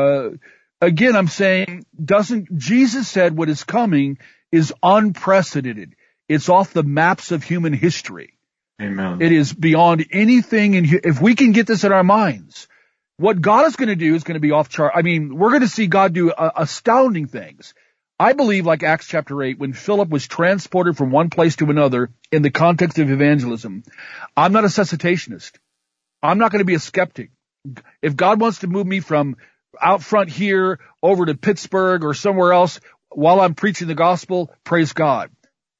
again, I'm saying, Jesus said what is coming is unprecedented. It's off the maps of human history. Amen. It is beyond anything. And if we can get this in our minds, what God is going to do is going to be off chart. I mean, we're going to see God do astounding things. I believe, like Acts chapter 8, when Philip was transported from one place to another in the context of evangelism, I'm not a cessationist. I'm not going to be a skeptic. If God wants to move me from out front here over to Pittsburgh or somewhere else while I'm preaching the gospel, praise God.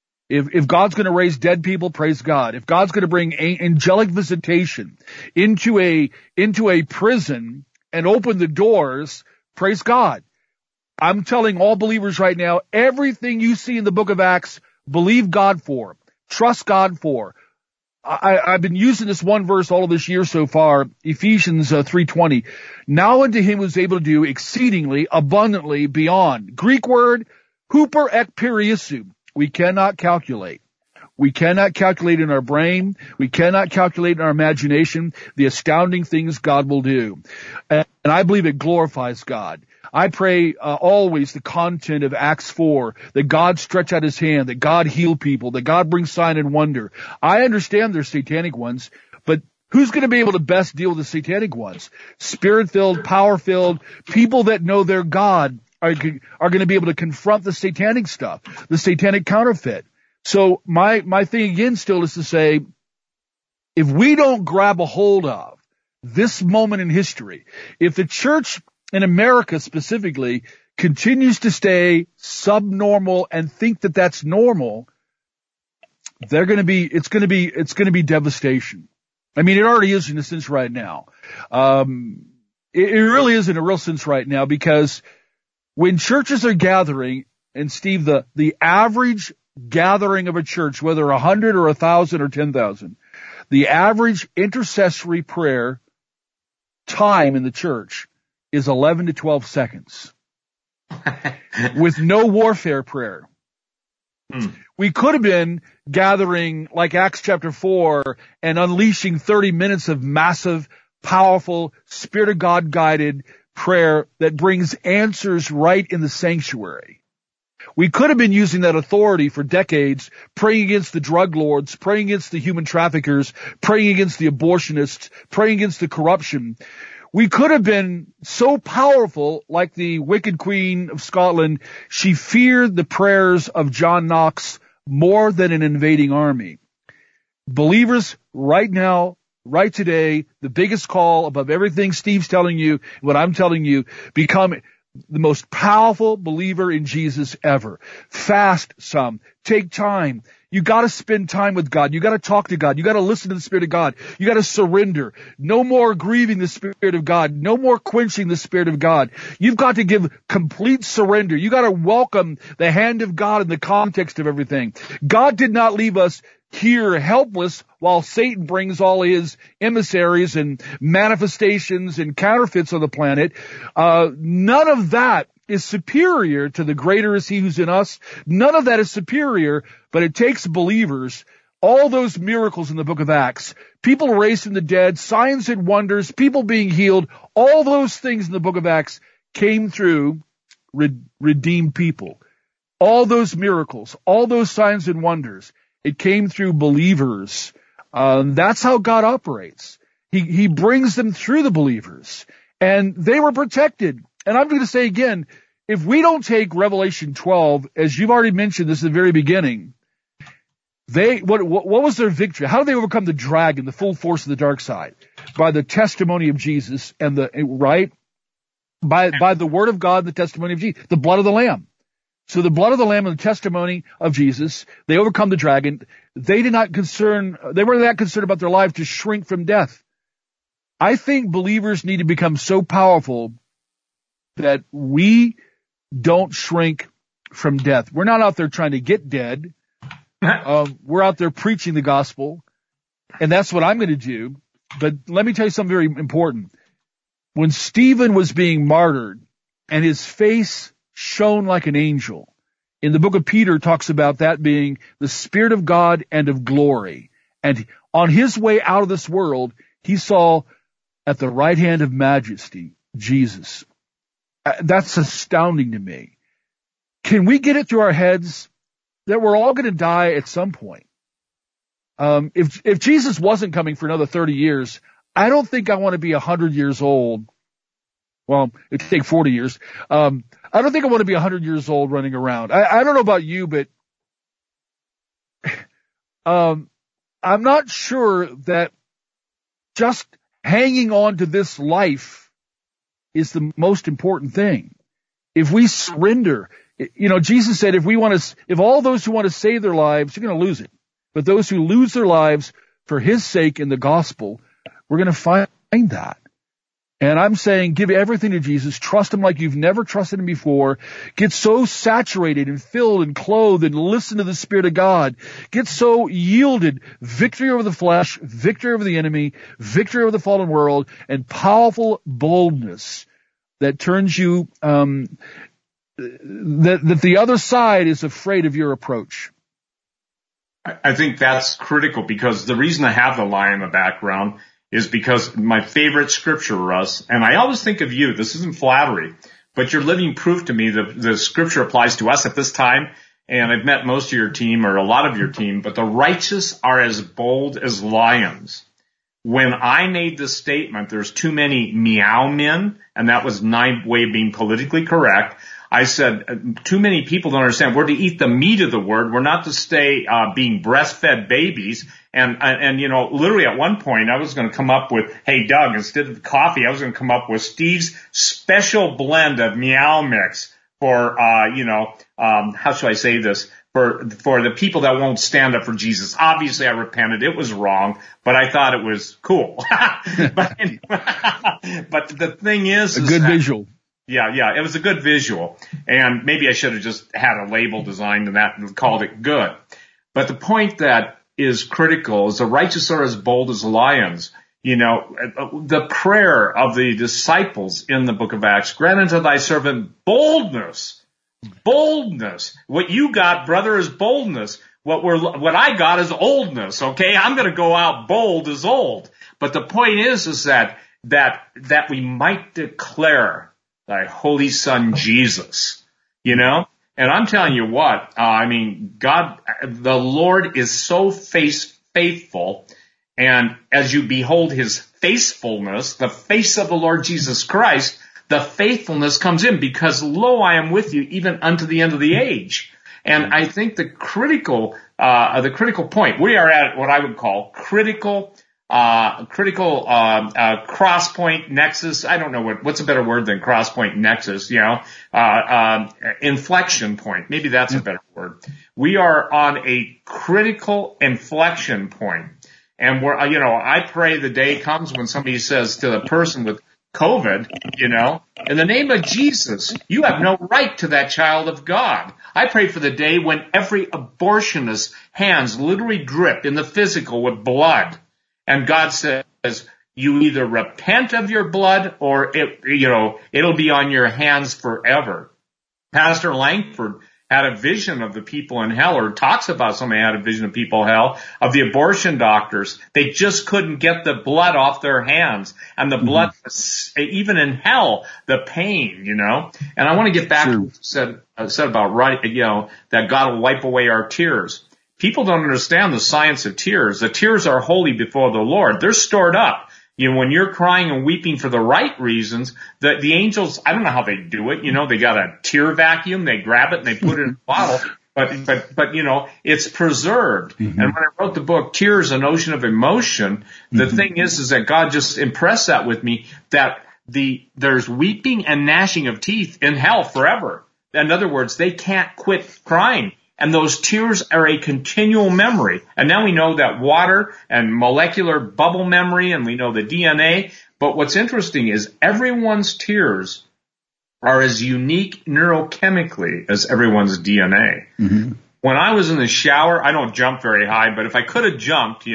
If God's going to raise dead people, praise God. If God's going to bring angelic visitation into a prison and open the doors, praise God. I'm telling all believers right now, everything you see in the book of Acts, believe God for, trust God for. I've been using this one verse all of this year so far, Ephesians 3:20. Now unto him who's able to do exceedingly abundantly beyond. Greek word, huper ek periousu. We cannot calculate. We cannot calculate in our brain. We cannot calculate in our imagination the astounding things God will do. And I believe it glorifies God. I pray always the content of Acts 4, that God stretch out his hand, that God heal people, that God bring sign and wonder. I understand there's satanic ones, but who's going to be able to best deal with the satanic ones? Spirit-filled, power-filled, people that know their God are going to be able to confront the satanic stuff, the satanic counterfeit. So my thing again still is to say, if we don't grab a hold of this moment in history, if the church in America specifically continues to stay subnormal and think that that's normal, it's going to be devastation. I mean, it already is in a sense right now. It really is in a real sense right now, because when churches are gathering, and Steve, the average gathering of a church, whether 100 or 1,000 or 10,000, the average intercessory prayer time in the church is 11 to 12 seconds with no warfare prayer. We could have been gathering like Acts chapter 4 and unleashing 30 minutes of massive, powerful, Spirit of God guided prayer that brings answers right in the sanctuary. We could have been using that authority for decades, praying against the drug lords, praying against the human traffickers, praying against the abortionists, praying against the corruption. We could have been so powerful, like the wicked Queen of Scotland. She feared the prayers of John Knox more than an invading army. Believers, right now, right today, the biggest call above everything Steve's telling you, what I'm telling you, become the most powerful believer in Jesus ever. Fast some. Take time. You got to spend time with God. You got to talk to God. You got to listen to the Spirit of God. You got to surrender. No more grieving the Spirit of God. No more quenching the Spirit of God. You've got to give complete surrender. You got to welcome the hand of God in the context of everything. God did not leave us here helpless while Satan brings all his emissaries and manifestations and counterfeits on the planet. None of that is superior to the greater is he who's in us. None of that is superior, but it takes believers. All those miracles in the book of Acts, people raised from the dead, signs and wonders, people being healed, all those things in the book of Acts came through redeemed people. All those miracles, all those signs and wonders, it came through believers. That's how God operates. He brings them through the believers, and they were protected. And I'm going to say again, if we don't take Revelation 12, as you've already mentioned this at the very beginning, what was their victory? How did they overcome the dragon, the full force of the dark side? By the testimony of Jesus and by the word of God, the testimony of Jesus, the blood of the Lamb. So the blood of the Lamb and the testimony of Jesus, they overcome the dragon. They were not concerned about their lives to shrink from death. I think believers need to become so powerful that we don't shrink from death. We're not out there trying to get dead. We're out there preaching the gospel, and that's what I'm going to do. But let me tell you something very important. When Stephen was being martyred and his face shone like an angel, in the book of Peter talks about that being the Spirit of God and of glory. And on his way out of this world, he saw at the right hand of majesty, Jesus. That's astounding to me. Can we get it through our heads that we're all going to die at some point? If Jesus wasn't coming for another 30 years, I don't think I want to be 100 years old. Well, it'd take 40 years. I don't think I want to be 100 years old running around. I don't know about you, but I'm not sure that just hanging on to this life is the most important thing. If we surrender, Jesus said, if all those who want to save their lives, you're going to lose it. But those who lose their lives for his sake in the gospel, we're going to find that. And I'm saying, give everything to Jesus. Trust him like you've never trusted him before. Get so saturated and filled and clothed and listen to the Spirit of God. Get so yielded. Victory over the flesh, victory over the enemy, victory over the fallen world, and powerful boldness that turns you, that the other side is afraid of your approach. I think that's critical, because the reason I have the lie in the background is because my favorite scripture, Russ, and I always think of you, this isn't flattery, but you're living proof to me that the scripture applies to us at this time, and I've met most of your team, or a lot of your team, but the righteous are as bold as lions. When I made this statement, there's too many meow men, and that was my way of being politically correct. I said, too many people don't understand. We're to eat the meat of the word. We're not to stay being breastfed babies. And literally at one point, I was going to come up with, hey, Doug, instead of coffee, I was going to come up with Steve's special blend of Meow Mix for, how should I say this? For the people that won't stand up for Jesus. Obviously, I repented. It was wrong, but I thought it was cool. But the thing is, a good visual. Yeah, it was a good visual. And maybe I should have just had a label designed and that and called it good. But the point that is critical is the righteous are as bold as lions. The prayer of the disciples in the book of Acts, grant unto thy servant boldness Boldness. What you got, brother, is boldness. What I got is oldness. Okay. I'm going to go out bold as old. But the point is that we might declare thy holy son, Jesus, you know? And I'm telling you what, God, the Lord is so faithful. And as you behold his faithfulness, the face of the Lord Jesus Christ, the faithfulness comes in, because lo, I am with you even unto the end of the age. And I think the critical point, we are at what I would call critical cross point nexus. I don't know what's a better word than cross point nexus, inflection point. Maybe that's a better word. We are on a critical inflection point. And I pray the day comes when somebody says to the person with COVID, in the name of Jesus, you have no right to that child of God. I pray for the day when every abortionist's hands literally drip in the physical with blood. And God says, you either repent of your blood or it'll be on your hands forever. Pastor Langford had a vision of the people in hell, or talks about somebody had a vision of people in hell, of the abortion doctors. They just couldn't get the blood off their hands. And the blood, even in hell, the pain, And I want to get back to what you said about, that God will wipe away our tears. People don't understand the science of tears. The tears are holy before the Lord. They're stored up. When you're crying and weeping for the right reasons, the angels, I don't know how they do it. They got a tear vacuum. They grab it and they put it in a bottle. But it's preserved. Mm-hmm. And when I wrote the book, Tears, an Ocean of Emotion, the thing is that God just impressed that with me, that there's weeping and gnashing of teeth in hell forever. In other words, they can't quit crying. And those tears are a continual memory. And now we know that water and molecular bubble memory, and we know the DNA. But what's interesting is everyone's tears are as unique neurochemically as everyone's DNA. Mm-hmm. When I was in the shower, I don't jump very high, but if I could have jumped,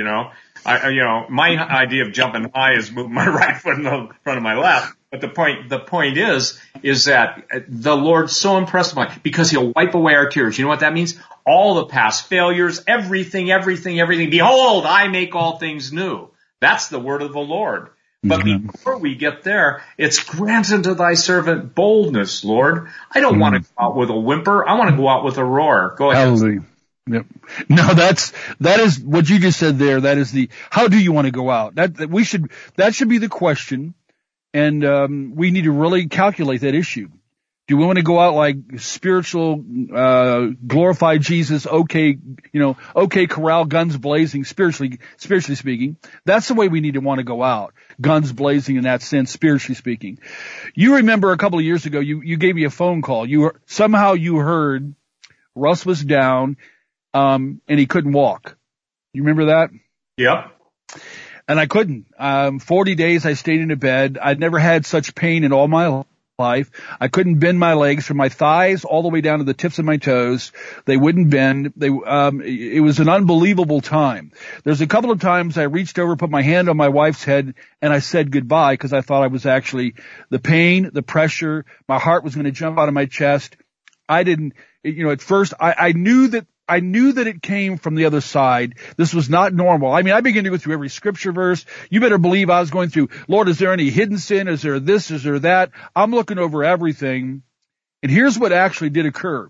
my idea of jumping high is moving my right foot in the front of my left. But the point is that the Lord's so impressed by it because he'll wipe away our tears. You know what that means? All the past failures, everything. Behold, I make all things new. That's the word of the Lord. But before we get there, it's granted to thy servant boldness, Lord. I don't want to go out with a whimper. I want to go out with a roar. Go ahead. Hallelujah. Yep. No, that is what you just said there. That is how do you want to go out? That should be the question. And we need to really calculate that issue. Do we want to go out like spiritual, glorify Jesus, okay corral, guns blazing, spiritually speaking? That's the way we need to want to go out. Guns blazing in that sense, spiritually speaking. You remember a couple of years ago, you gave me a phone call. Somehow you heard Russ was down, and he couldn't walk. You remember that? Yep. And I couldn't. 40 days I stayed in a bed. I'd never had such pain in all my life. I couldn't bend my legs from my thighs all the way down to the tips of my toes. They wouldn't bend. It was an unbelievable time. There's a couple of times I reached over, put my hand on my wife's head, and I said goodbye because I thought I was actually the pain, the pressure, my heart was going to jump out of my chest. I didn't, at first I knew that it came from the other side. This was not normal. I began to go through every scripture verse. You better believe I was going through, Lord, is there any hidden sin? Is there this? Is there that? I'm looking over everything. And here's what actually did occur.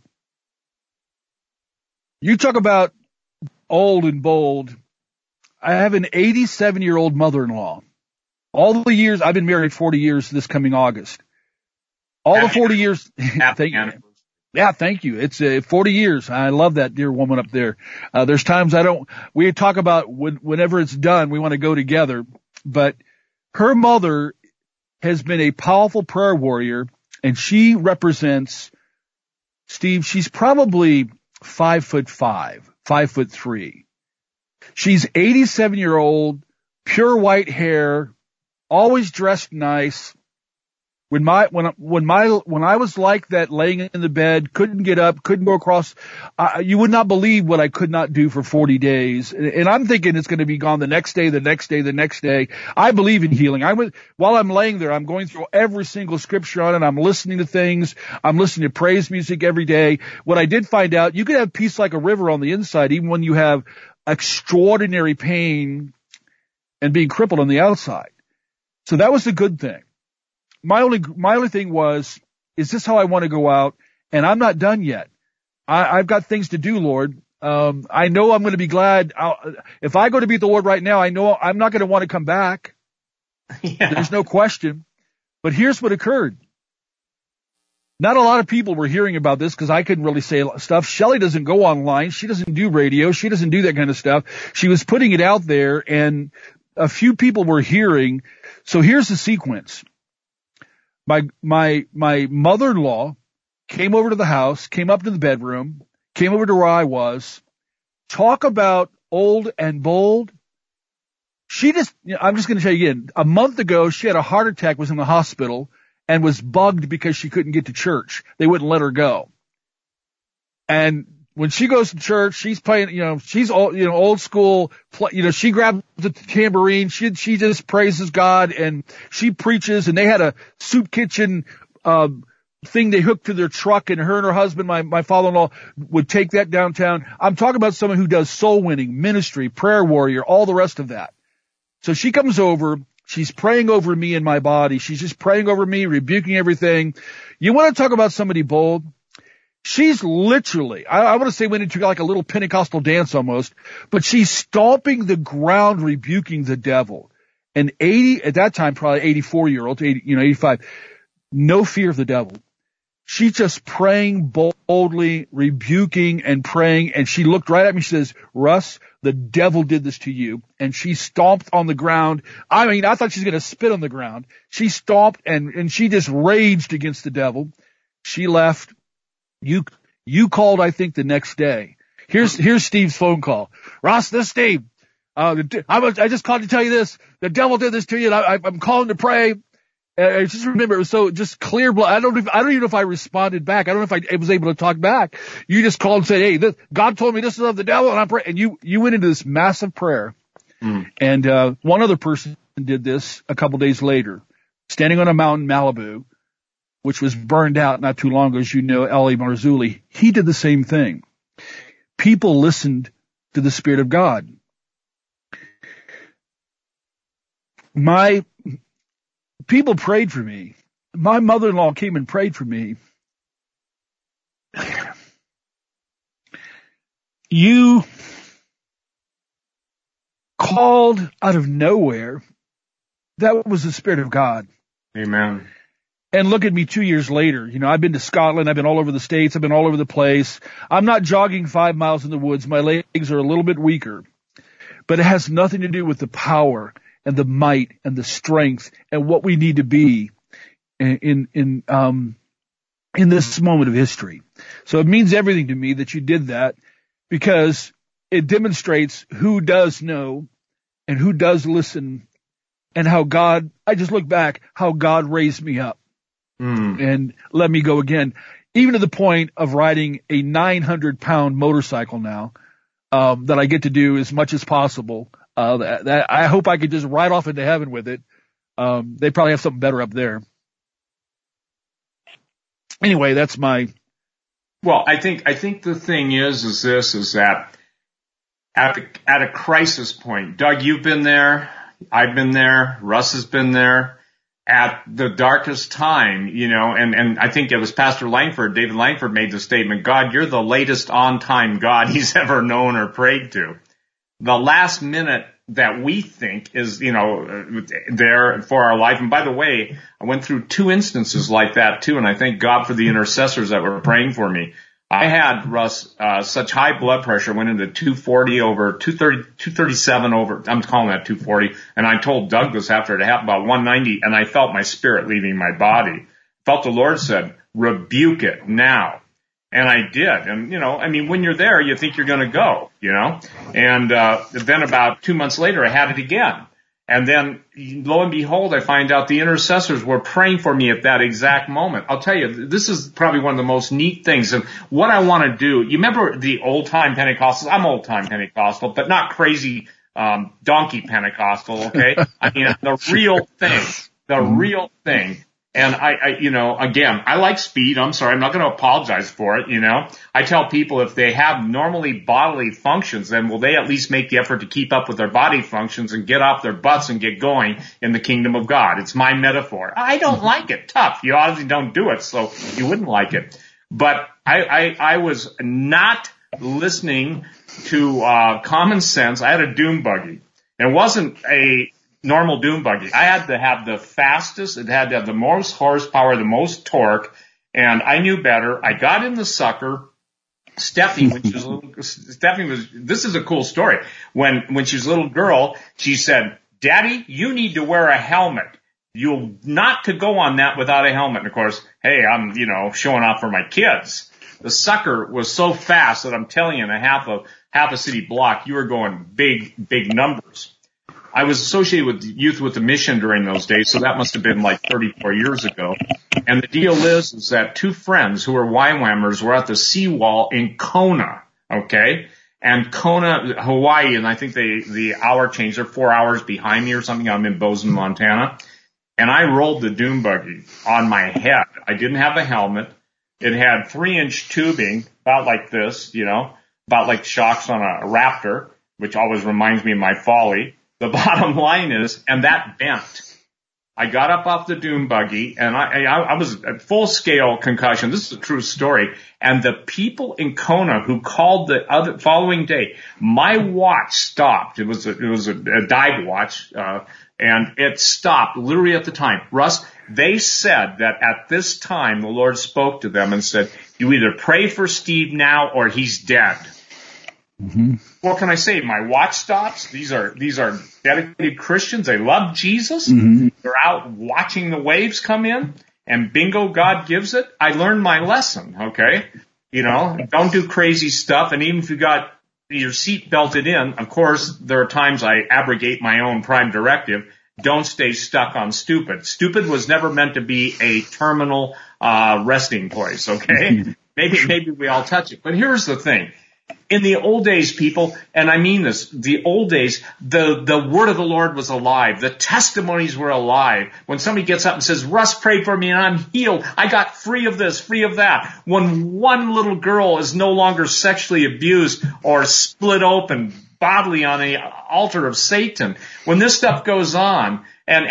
You talk about old and bold. I have an 87-year-old mother-in-law. All the years, I've been married 40 years this coming August. All the 40 years. Thank you. Yeah, thank you. It's 40 years. I love that dear woman up there. There's times we talk about whenever it's done, we want to go together, but her mother has been a powerful prayer warrior, and she represents, Steve, she's probably 5'5", 5'3". She's 87-year-old, pure white hair, always dressed nice, When I was like that, laying in the bed, couldn't get up, couldn't go across, you would not believe what I could not do for 40 days. And I'm thinking it's going to be gone the next day, the next day, the next day. I believe in healing. While I'm laying there, I'm going through every single scripture on it. I'm listening to things. I'm listening to praise music every day. What I did find out, you can have peace like a river on the inside, even when you have extraordinary pain and being crippled on the outside. So that was a good thing. My only thing was, is this how I want to go out? And I'm not done yet. I've got things to do, Lord. I know I'm going to be glad. If I go to be with the Lord right now, I know I'm not going to want to come back. Yeah. There's no question. But here's what occurred. Not a lot of people were hearing about this because I couldn't really say stuff. Shelley doesn't go online. She doesn't do radio. She doesn't do that kind of stuff. She was putting it out there, and a few people were hearing. So here's the sequence. My mother-in-law came over to the house, came up to the bedroom, came over to where I was. Talk about old and bold. I'm just going to tell you again, a month ago, she had a heart attack, was in the hospital, and was bugged because she couldn't get to church. They wouldn't let her go. And when she goes to church, she's playing, she's old school, she grabs the tambourine, she just praises God, and she preaches, and they had a soup kitchen, thing they hooked to their truck, and her husband, my father-in-law, would take that downtown. I'm talking about someone who does soul winning, ministry, prayer warrior, all the rest of that. So she comes over, she's praying over me and my body, she's just praying over me, rebuking everything. You want to talk about somebody bold? She's literally, I want to say went into like a little Pentecostal dance almost, but she's stomping the ground, rebuking the devil. And at that time, probably 84-year-old, 85, no fear of the devil. She's just praying boldly, rebuking and praying. And she looked right at me. She says, Russ, the devil did this to you. And she stomped on the ground. I mean, I thought she was going to spit on the ground. She stomped and she just raged against the devil. She left. You called, I think, the next day. Here's Steve's phone call. Ross, this is Steve. I just called to tell you this. The devil did this to you, and I'm calling to pray. I just remember, it was so just clear blood. I don't even know if I responded back. I don't know if I was able to talk back. You just called and said, hey, God told me this is of the devil, and I'm praying. And you went into this massive prayer. And one other person did this a couple days later, standing on a mountain, Malibu, which was burned out not too long ago, as you know, Eli Marzulli. He did the same thing. People listened to the Spirit of God. My people prayed for me. My mother-in-law came and prayed for me. You called out of nowhere. That was the Spirit of God. Amen. And look at me 2 years later. I've been to Scotland. I've been all over the States. I've been all over the place. I'm not jogging 5 miles in the woods. My legs are a little bit weaker. But it has nothing to do with the power and the might and the strength and what we need to be in this moment of history. So it means everything to me that you did that, because it demonstrates who does know and who does listen, and how God, I just look back, how God raised me up. And let me go again, even to the point of riding a 900-pound motorcycle now, that I get to do as much as possible. That I hope I could just ride off into heaven with it. They probably have something better up there. Anyway, that's my. Well, I think the thing is that at a crisis point, Doug, you've been there, I've been there, Russ has been there. At the darkest time, and I think it was Pastor Langford, David Langford, made the statement, God, you're the latest on-time God he's ever known or prayed to. The last minute that we think is, there for our life. And by the way, I went through 2 instances like that too, and I thank God for the intercessors that were praying for me. I had, Russ, such high blood pressure, went into 240 over 230, 237 over, I'm calling that 240. And I told Douglas after it happened about 190, and I felt my spirit leaving my body. Felt the Lord said, rebuke it now. And I did. And, when you're there, you think you're going to go, And, then about 2 months later, I had it again. And then, lo and behold, I find out the intercessors were praying for me at that exact moment. I'll tell you, this is probably one of the most neat things. And what I want to do, you remember the old-time Pentecostals? I'm old-time Pentecostal, but not crazy donkey Pentecostal, okay? I mean, the real thing. And again, I like speed. I'm sorry. I'm not going to apologize for it. I tell people if they have normally bodily functions, then will they at least make the effort to keep up with their body functions and get off their butts and get going in the kingdom of God? It's my metaphor. I don't like it. Tough. You obviously don't do it, so you wouldn't like it. But I was not listening to common sense. I had a dune buggy. It wasn't a normal dune buggy. I had to have the fastest. It had to have the most horsepower, the most torque, and I knew better. I got in the sucker. Stephanie, this is a cool story. When she was a little girl, she said, "Daddy, you need to wear a helmet. You're not to go on that without a helmet." And of course, hey, I'm, showing off for my kids. The sucker was so fast that I'm telling you, in a half a city block, you were going big numbers. I was associated with Youth with a Mission during those days, so that must have been like 34 years ago. And the deal is that two friends who were YWAMers were at the seawall in Kona, okay? And Kona, Hawaii, and I think the hour changed. They're 4 hours behind me or something. I'm in Bozeman, Montana. And I rolled the dune buggy on my head. I didn't have a helmet. It had 3-inch tubing, about like this, about like shocks on a Raptor, which always reminds me of my folly. The bottom line is, and that bent. I got up off the dune buggy, and I was at full-scale concussion. This is a true story. And the people in Kona who called the following day, my watch stopped. It was a dive watch, and it stopped literally at the time. Russ, they said that at this time the Lord spoke to them and said, "You either pray for Steve now or he's dead." Mm-hmm. What can I say? My watch stops. These are dedicated Christians. They love Jesus. Mm-hmm. They're out watching the waves come in, and bingo, God gives it. I learned my lesson. Okay, don't do crazy stuff. And even if you got your seat belted in, of course, there are times I abrogate my own prime directive. Don't stay stuck on stupid. Stupid was never meant to be a terminal resting place. Okay, maybe we all touch it. But here's the thing. In the old days, people, and I mean this, the old days, the word of the Lord was alive. The testimonies were alive. When somebody gets up and says, "Russ prayed for me and I'm healed. I got free of this, free of that." When one little girl is no longer sexually abused or split open bodily on the altar of Satan, when this stuff goes on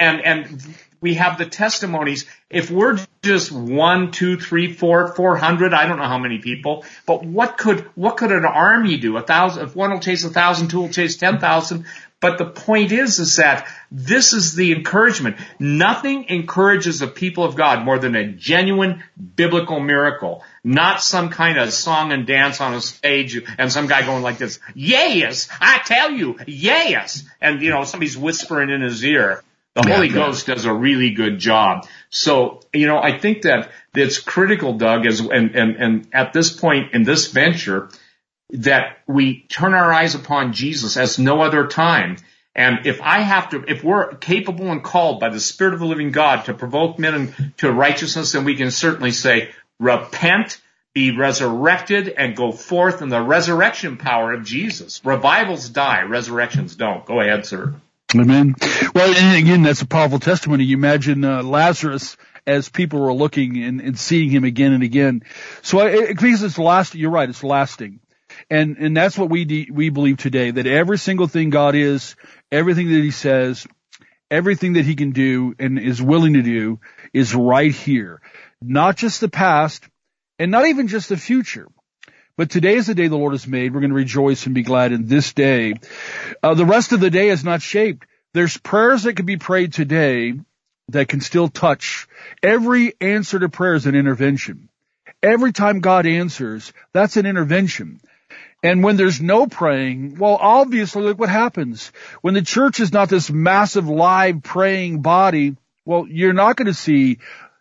and we have the testimonies. If we're just 1, 2, 3, 4, 400, I don't know how many people, but what could an army do? 1,000, if one will chase 1,000, two will chase 10,000. But the point is that this is the encouragement. Nothing encourages the people of God more than a genuine biblical miracle. Not some kind of song and dance on a stage and some guy going like this, "Yes, I tell you, yes." And, somebody's whispering in his ear. The Holy Ghost does a really good job. So, I think that it's critical, Doug, and at this point in this venture, that we turn our eyes upon Jesus as no other time. And if we're capable and called by the Spirit of the living God to provoke men to righteousness, then we can certainly say, repent, be resurrected, and go forth in the resurrection power of Jesus. Revivals die, resurrections don't. Go ahead, sir. Amen. Well, and again, that's a powerful testimony. You imagine Lazarus as people were looking and seeing him again and again. So because it's lasting, you're right, it's lasting. And that's what we believe today, that every single thing God is, everything that he says, everything that he can do and is willing to do is right here. Not just the past and not even just the future. But today is the day the Lord has made. We're going to rejoice and be glad in this day. The rest of the day is not shaped. There's prayers that can be prayed today that can still touch. Every answer to prayer is an intervention. Every time God answers, that's an intervention. And when there's no praying, well, obviously, look what happens. When the church is not this massive live praying body, well, you're not going to see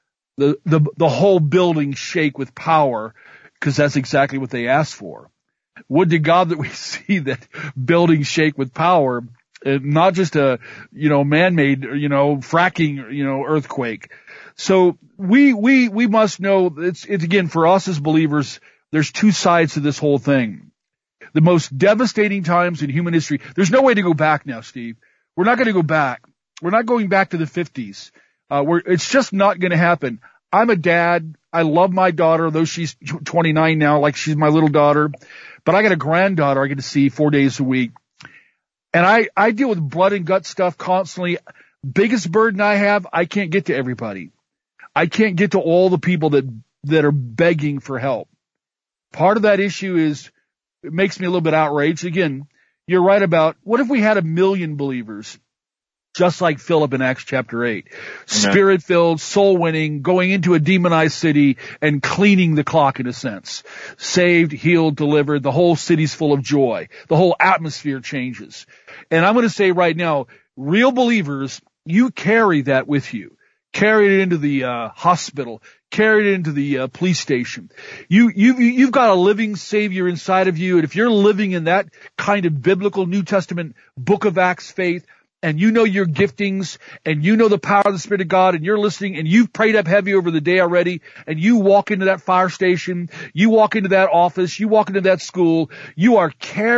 the whole building shake with power, because that's exactly what they asked for. Would to God that we see that building shake with power not just a, man-made, fracking, earthquake. So we must know it's again, for us as believers, there's two sides to this whole thing. The most devastating times in human history. There's no way to go back now, Steve. We're not going to go back. We're not going back to the 50s. It's just not going to happen. I'm a dad. I love my daughter, though she's 29 now, like she's my little daughter. But I got a granddaughter I get to see 4 days a week. And I deal with blood and gut stuff constantly. Biggest burden I have, I can't get to everybody. I can't get to all the people that are begging for help. Part of that issue is, it makes me a little bit outraged. Again, you're right about, what if we had 1 million believers, just like Philip in Acts chapter 8, Spirit-filled, soul-winning, going into a demonized city and cleaning the clock in a sense. Saved, healed, delivered, the whole city's full of joy. The whole atmosphere changes. And I'm going to say right now, real believers, you carry that with you. Carry it into the hospital. Carry it into the police station. You've got a living Savior inside of you, and if you're living in that kind of biblical New Testament Book of Acts faith, and you know your giftings, and you know the power of the Spirit of God, and you're listening, and you've prayed up heavy over the day already, and you walk into that fire station, you walk into that office, you walk into that school, you're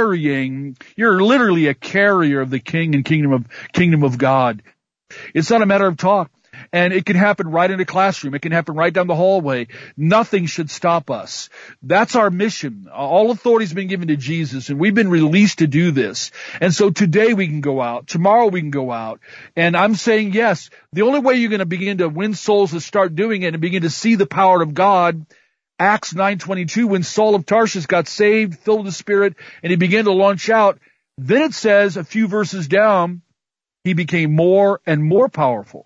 literally a carrier of the King and kingdom of God. It's not a matter of talk. And it can happen right in a classroom. It can happen right down the hallway. Nothing should stop us. That's our mission. All authority has been given to Jesus, and we've been released to do this. And so today we can go out. Tomorrow we can go out. And I'm saying, yes, the only way you're going to begin to win souls is start doing it and begin to see the power of God. Acts 9:22, when Saul of Tarsus got saved, filled with the Spirit, and he began to launch out, then it says a few verses down, he became more and more powerful.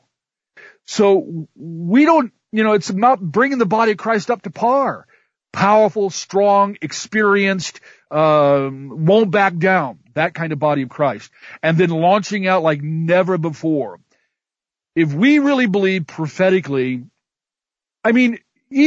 So we don't, it's about bringing the body of Christ up to par. Powerful, strong, experienced, won't back down. That kind of body of Christ. And then launching out like never before. If we really believe prophetically, even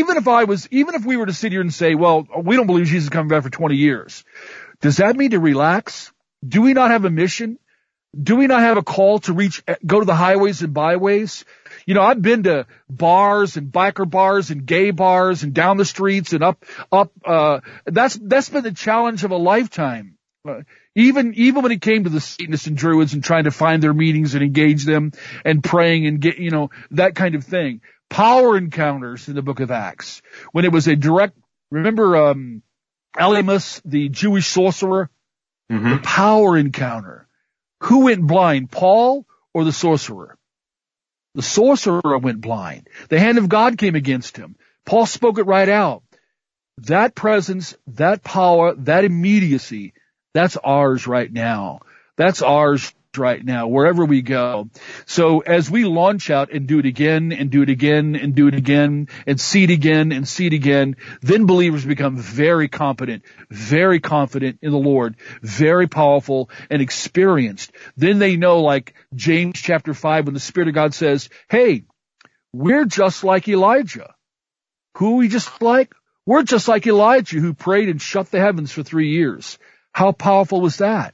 if we were to sit here and say, well, we don't believe Jesus is coming back for 20 years. Does that mean to relax? Do we not have a mission? Do we not have a call to go to the highways and byways? I've been to bars and biker bars and gay bars and down the streets and up. That's been the challenge of a lifetime. Even when it came to the Satanists and Druids and trying to find their meetings and engage them and praying and get, that kind of thing. Power encounters in the book of Acts. When it was a direct, remember, Elymas, the Jewish sorcerer? Mm-hmm. The power encounter. Who went blind, Paul or the sorcerer? The sorcerer went blind. The hand of God came against him. Paul spoke it right out. That presence, that power, that immediacy, that's ours right now. That's ours right now, wherever we go. So as we launch out and do it again and do it again and do it again and see it again and see it again, then believers become very competent, very confident in the Lord, very powerful and experienced. Then they know, like James chapter 5, when the Spirit of God says, hey, we're just like Elijah. Who are we just like? We're just like Elijah, who prayed and shut the heavens for 3 years. How powerful was that?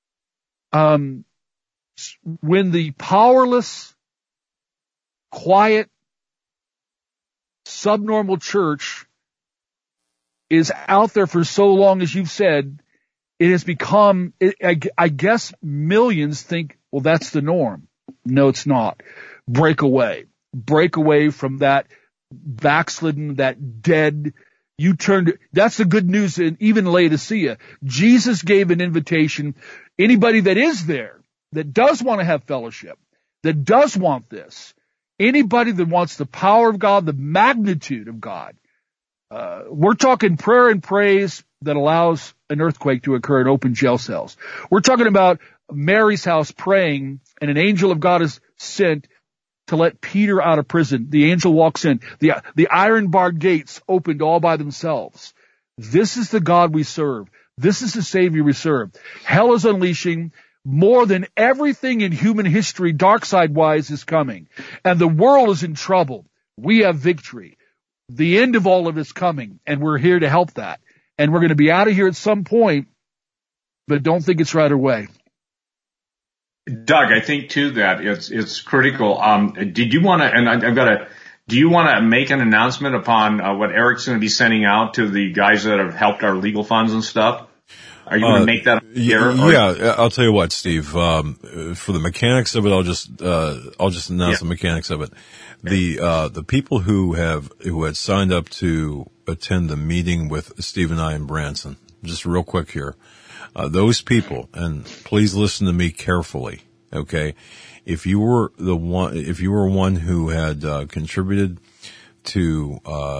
When the powerless, quiet, subnormal church is out there for so long, as you've said, it has become, I guess millions think, well, that's the norm. No, it's not. Break away from that backslidden, that dead. That's the good news in even Laodicea. Jesus gave an invitation. Anybody that is there, that does want to have fellowship, that does want this, anybody that wants the power of God, the magnitude of God, we're talking prayer and praise that allows an earthquake to occur in open jail cells. We're talking about Mary's house praying, and an angel of God is sent to let Peter out of prison. The angel walks in. The iron barred gates opened all by themselves. This is the God we serve. This is the Savior we serve. Hell is unleashing. More than everything in human history, dark side wise, is coming. And the world is in trouble. We have victory. The end of all of it is coming, and we're here to help that. And we're going to be out of here at some point, but don't think it's right away. Doug, I think too that it's critical. Did you want to? And do you want to make an announcement upon what Eric's going to be sending out to the guys that have helped our legal funds and stuff? Are you going to make that here? Yeah, I'll tell you what, Steve. For the mechanics of it, I'll just announce the mechanics of it. The people who had signed up to attend the meeting with Steve and I in Branson, just real quick here. Those people, and please listen to me carefully, okay? If you were one who had contributed to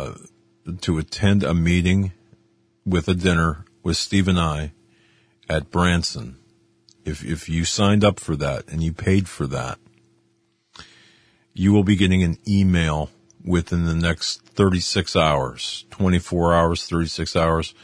attend a meeting with a dinner with Steve and I at Branson, if you signed up for that and you paid for that, you will be getting an email within the next 36 hours, 24 hours, 36 hours,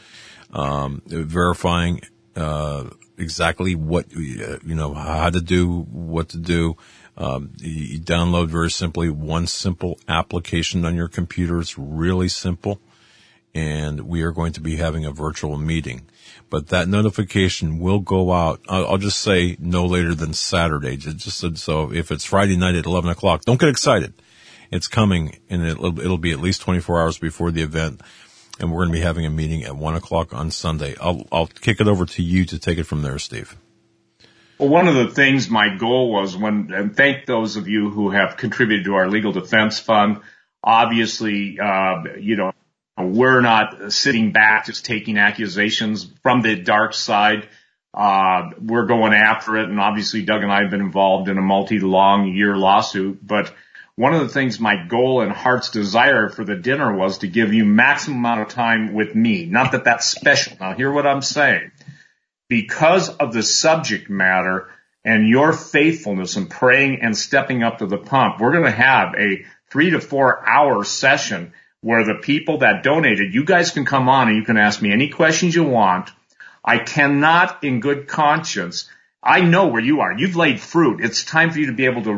verifying exactly what, how to do, what to do. You download very simply one simple application on your computer. It's really simple. And we are going to be having a virtual meeting. But that notification will go out, I'll just say no later than Saturday. So if it's Friday night at 11 o'clock, don't get excited. It's coming, and it'll be at least 24 hours before the event. And we're going to be having a meeting at 1 o'clock on Sunday. I'll kick it over to you to take it from there, Steve. Well, one of the things my goal was and thank those of you who have contributed to our legal defense fund. Obviously, we're not sitting back just taking accusations from the dark side. We're going after it. And obviously Doug and I have been involved in a multi-long-year lawsuit. But one of the things my goal and heart's desire for the dinner was to give you maximum amount of time with me. Not that that's special. Now, hear what I'm saying. Because of the subject matter and your faithfulness in praying and stepping up to the pump, we're going to have a 3 to 4 hour session where the people that donated, you guys can come on and you can ask me any questions you want. I cannot, in good conscience, I know where you are. You've laid fruit. It's time for you to be able to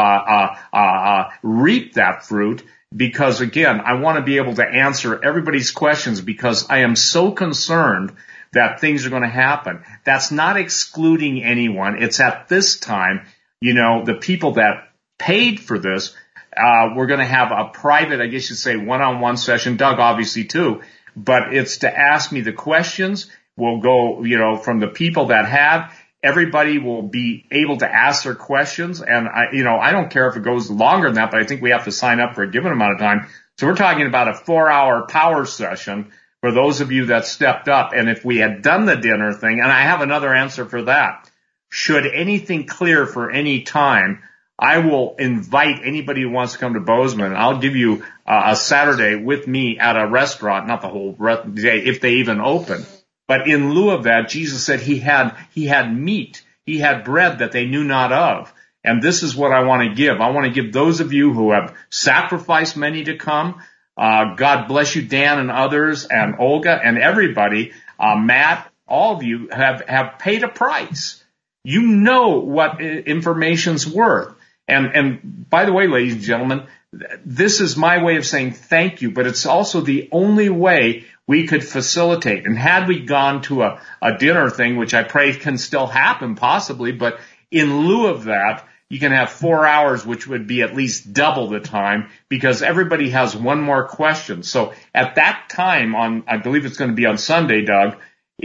reap that fruit because, again, I want to be able to answer everybody's questions because I am so concerned that things are going to happen. That's not excluding anyone. It's at this time, the people that paid for this, we're going to have a private, I guess you'd say, one-on-one session. Doug, obviously, too. But it's to ask me the questions. We'll go, from the people that have. Everybody will be able to ask their questions. And, I don't care if it goes longer than that, but I think we have to sign up for a given amount of time. So we're talking about a 4-hour power session for those of you that stepped up. And if we had done the dinner thing, and I have another answer for that, should anything clear for any time, I will invite anybody who wants to come to Bozeman. I'll give you a Saturday with me at a restaurant, not the whole day, if they even open. But in lieu of that, Jesus said he had meat. He had bread that they knew not of. And this is what I want to give. I want to give those of you who have sacrificed many to come. God bless you, Dan and others, and Olga and everybody. Matt, all of you have paid a price. You know what information's worth. And by the way, ladies and gentlemen, this is my way of saying thank you, but it's also the only way we could facilitate. And had we gone to a dinner thing, which I pray can still happen possibly, but in lieu of that, you can have 4 hours, which would be at least double the time because everybody has one more question. So at that time I believe it's going to be on Sunday, Doug,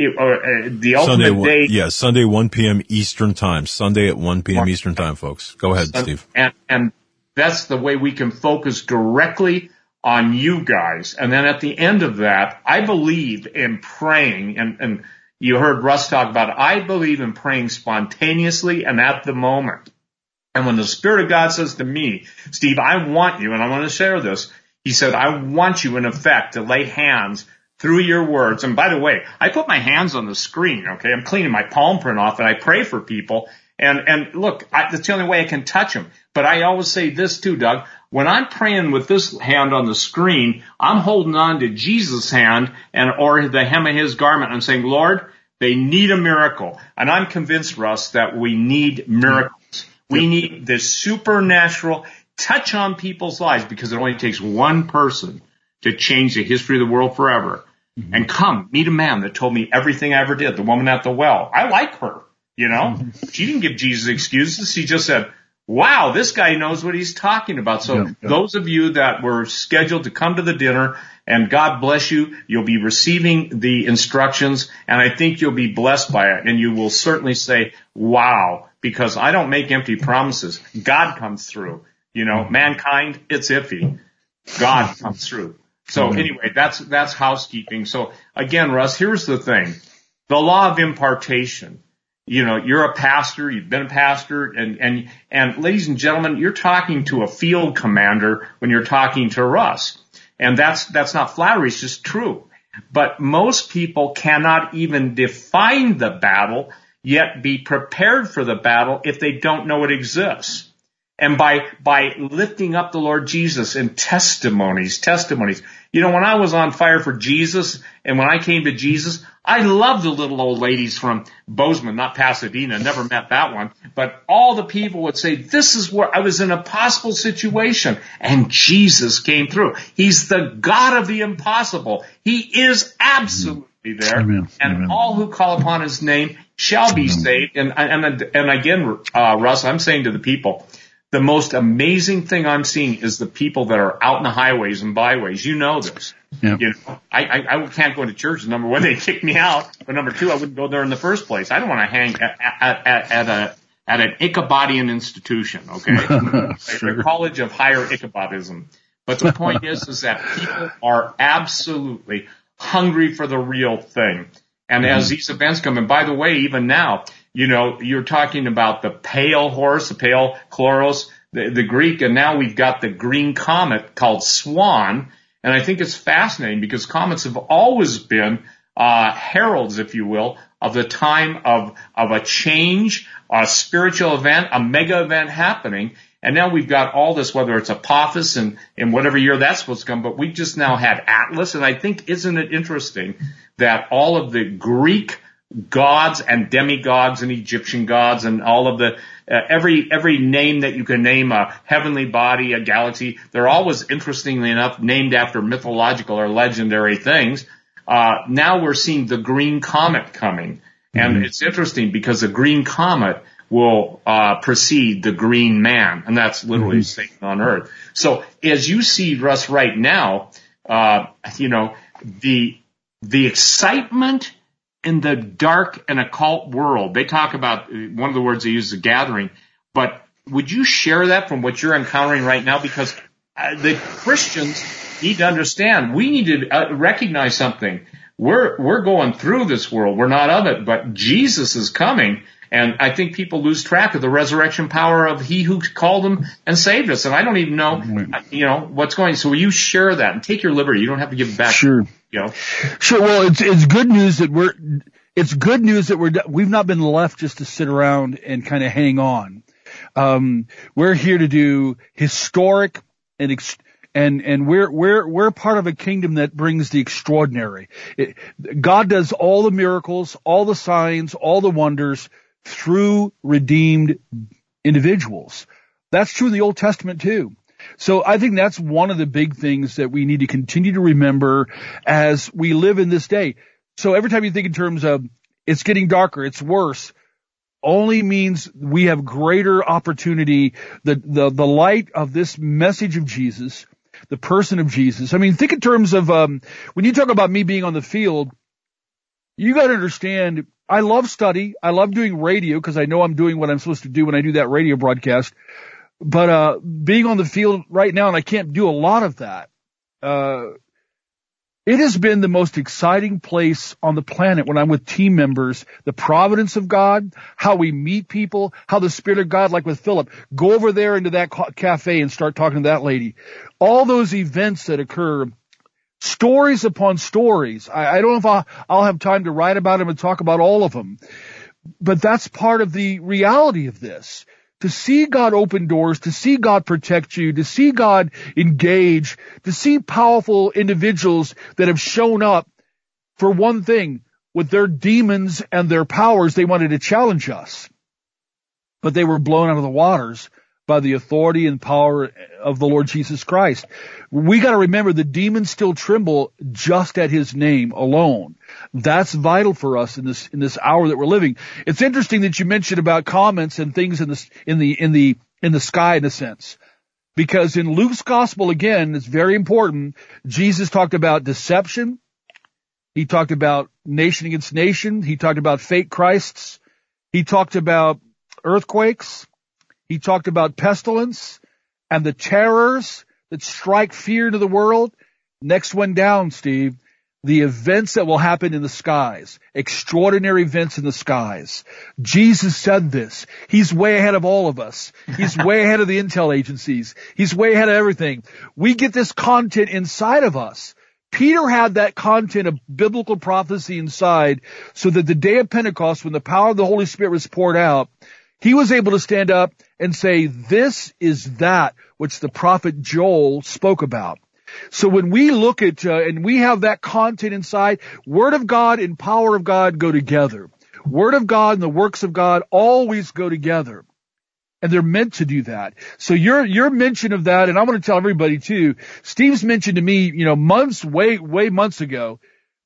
the ultimate day. Yeah, Sunday, 1 p.m. Eastern time. Sunday at 1 p.m. Eastern time, folks. Go ahead, Steve. And that's the way we can focus directly on you guys. And then at the end of that, I believe in praying, and you heard Russ talk about it. I believe in praying spontaneously and at the moment. And when the Spirit of God says to me, Steve, I want you, and I want to share this, he said, I want you in effect to lay hands through your words. And by the way, I put my hands on the screen, okay? I'm cleaning my palm print off and I pray for people. And look, that's the only way I can touch them. But I always say this too, Doug. When I'm praying with this hand on the screen, I'm holding on to Jesus' hand or the hem of his garment. I'm saying, Lord, they need a miracle. And I'm convinced, Russ, that we need miracles. We need this supernatural touch on people's lives because it only takes one person to change the history of the world forever. Mm-hmm. And come, meet a man that told me everything I ever did, the woman at the well. I like her. She didn't give Jesus excuses. She just said, wow, this guy knows what he's talking about. So those of you that were scheduled to come to the dinner, and God bless you, you'll be receiving the instructions, and I think you'll be blessed by it. And you will certainly say, wow, because I don't make empty promises. God comes through. Mankind, it's iffy. God comes through. So anyway, that's housekeeping. So again, Russ, here's the thing. The law of impartation. You're a pastor, you've been a pastor, and ladies and gentlemen, you're talking to a field commander when you're talking to Russ. And that's not flattery, it's just true. But most people cannot even define the battle, yet be prepared for the battle if they don't know it exists. And by lifting up the Lord Jesus in testimonies. When I was on fire for Jesus and when I came to Jesus, I loved the little old ladies from Bozeman, not Pasadena, never met that one. But all the people would say, this is where I was in a possible situation. And Jesus came through. He's the God of the impossible. He is absolutely there. Amen. And Amen. all who call upon his name shall be saved. And again, Russ, I'm saying to the people, the most amazing thing I'm seeing is the people that are out in the highways and byways. You know this. Yep. I can't go to church. Number one, they kick me out. But number two, I wouldn't go there in the first place. I don't want to hang at an Ichabodian institution, okay? Sure. A college of higher Ichabodism. But the point is that people are absolutely hungry for the real thing. And as these events come, and by the way, even now, you're talking about the pale horse, the pale chloros, the Greek, and now we've got the green comet called Swan. And I think it's fascinating because comets have always been heralds, if you will, of the time of a change, a spiritual event, a mega event happening. And now we've got all this, whether it's Apophis and in whatever year that's supposed to come, but we just now had Atlas. And I think, isn't it interesting that all of the Greek gods and demigods and Egyptian gods and all of the every name that you can name, a heavenly body, a galaxy, they're always, interestingly enough, named after mythological or legendary things. Now we're seeing the green comet coming. And it's interesting because the green comet will precede the green man, and that's literally Satan on earth. So as you see, Russ, right now, the excitement in the dark and occult world, they talk about, one of the words they use is gathering, but would you share that from what you're encountering right now? Because the Christians need to understand, we need to recognize something. We're going through this world. We're not of it, but Jesus is coming. And I think people lose track of the resurrection power of He who called them and saved us. And I don't even know, what's going on. So will you share that and take your liberty? You don't have to give it back. Sure. Sure. Well, it's good news that we've not been left just to sit around and kind of hang on. We're here to do historic and we're part of a kingdom that brings the extraordinary. God does all the miracles, all the signs, all the wonders through redeemed individuals. That's true in the Old Testament too. So I think that's one of the big things that we need to continue to remember as we live in this day. So every time you think in terms of it's getting darker, it's worse, only means we have greater opportunity. The light of this message of Jesus, the person of Jesus. I mean, think in terms of when you talk about me being on the field, you got to understand, I love study. I love doing radio because I know I'm doing what I'm supposed to do when I do that radio broadcast. But being on the field right now, and I can't do a lot of that, it has been the most exciting place on the planet when I'm with team members, the providence of God, how we meet people, how the Spirit of God, like with Philip, go over there into that cafe and start talking to that lady. All those events that occur, stories upon stories. I don't know if I'll have time to write about them and talk about all of them, but that's part of the reality of this. To see God open doors, to see God protect you, to see God engage, to see powerful individuals that have shown up for one thing, with their demons and their powers, they wanted to challenge us. But they were blown out of the waters by the authority and power of the Lord Jesus Christ. We got to remember the demons still tremble just at His name alone. That's vital for us in this hour that we're living. It's interesting that you mentioned about comments and things in the sky, in a sense. Because in Luke's gospel, again, it's very important. Jesus talked about deception. He talked about nation against nation. He talked about fake Christs. He talked about earthquakes. He talked about pestilence and the terrors that strike fear into the world. Next one down, Steve. The events that will happen in the skies. Extraordinary events in the skies. Jesus said this. He's way ahead of all of us. He's way ahead of the intel agencies. He's way ahead of everything. We get this content inside of us. Peter had that content of biblical prophecy inside, so that the day of Pentecost, when the power of the Holy Spirit was poured out, he was able to stand up and say, this is that which the prophet Joel spoke about. So when we look at, and we have that content inside, Word of God and power of God go together. Word of God and the works of God always go together. And they're meant to do that. So your mention of that, and I'm going to tell everybody too, Steve's mentioned to me, way months ago,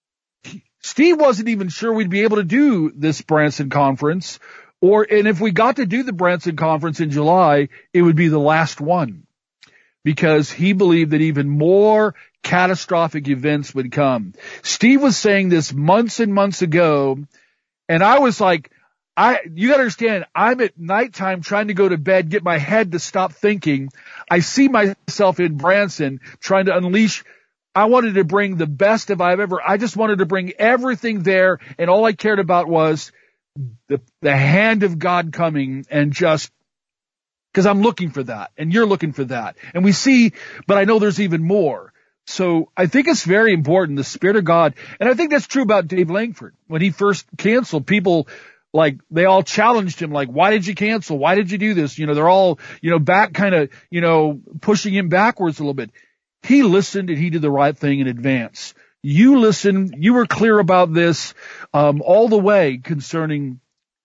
Steve wasn't even sure we'd be able to do this Branson conference, and if we got to do the Branson conference in July, it would be the last one. Because he believed that even more catastrophic events would come. Steve was saying this months and months ago, and I was like, you gotta understand, I'm at nighttime trying to go to bed, get my head to stop thinking. I see myself in Branson trying to unleash. I wanted to bring the best I just wanted to bring everything there, and all I cared about was the hand of God coming, and just because I'm looking for that, and you're looking for that. And we see, but I know there's even more. So I think it's very important, the Spirit of God. And I think that's true about Dave Langford. When he first canceled, people, they all challenged him, why did you cancel? Why did you do this? They're all, back kind of, pushing him backwards a little bit. He listened and he did the right thing in advance. You listened, you were clear about this, all the way concerning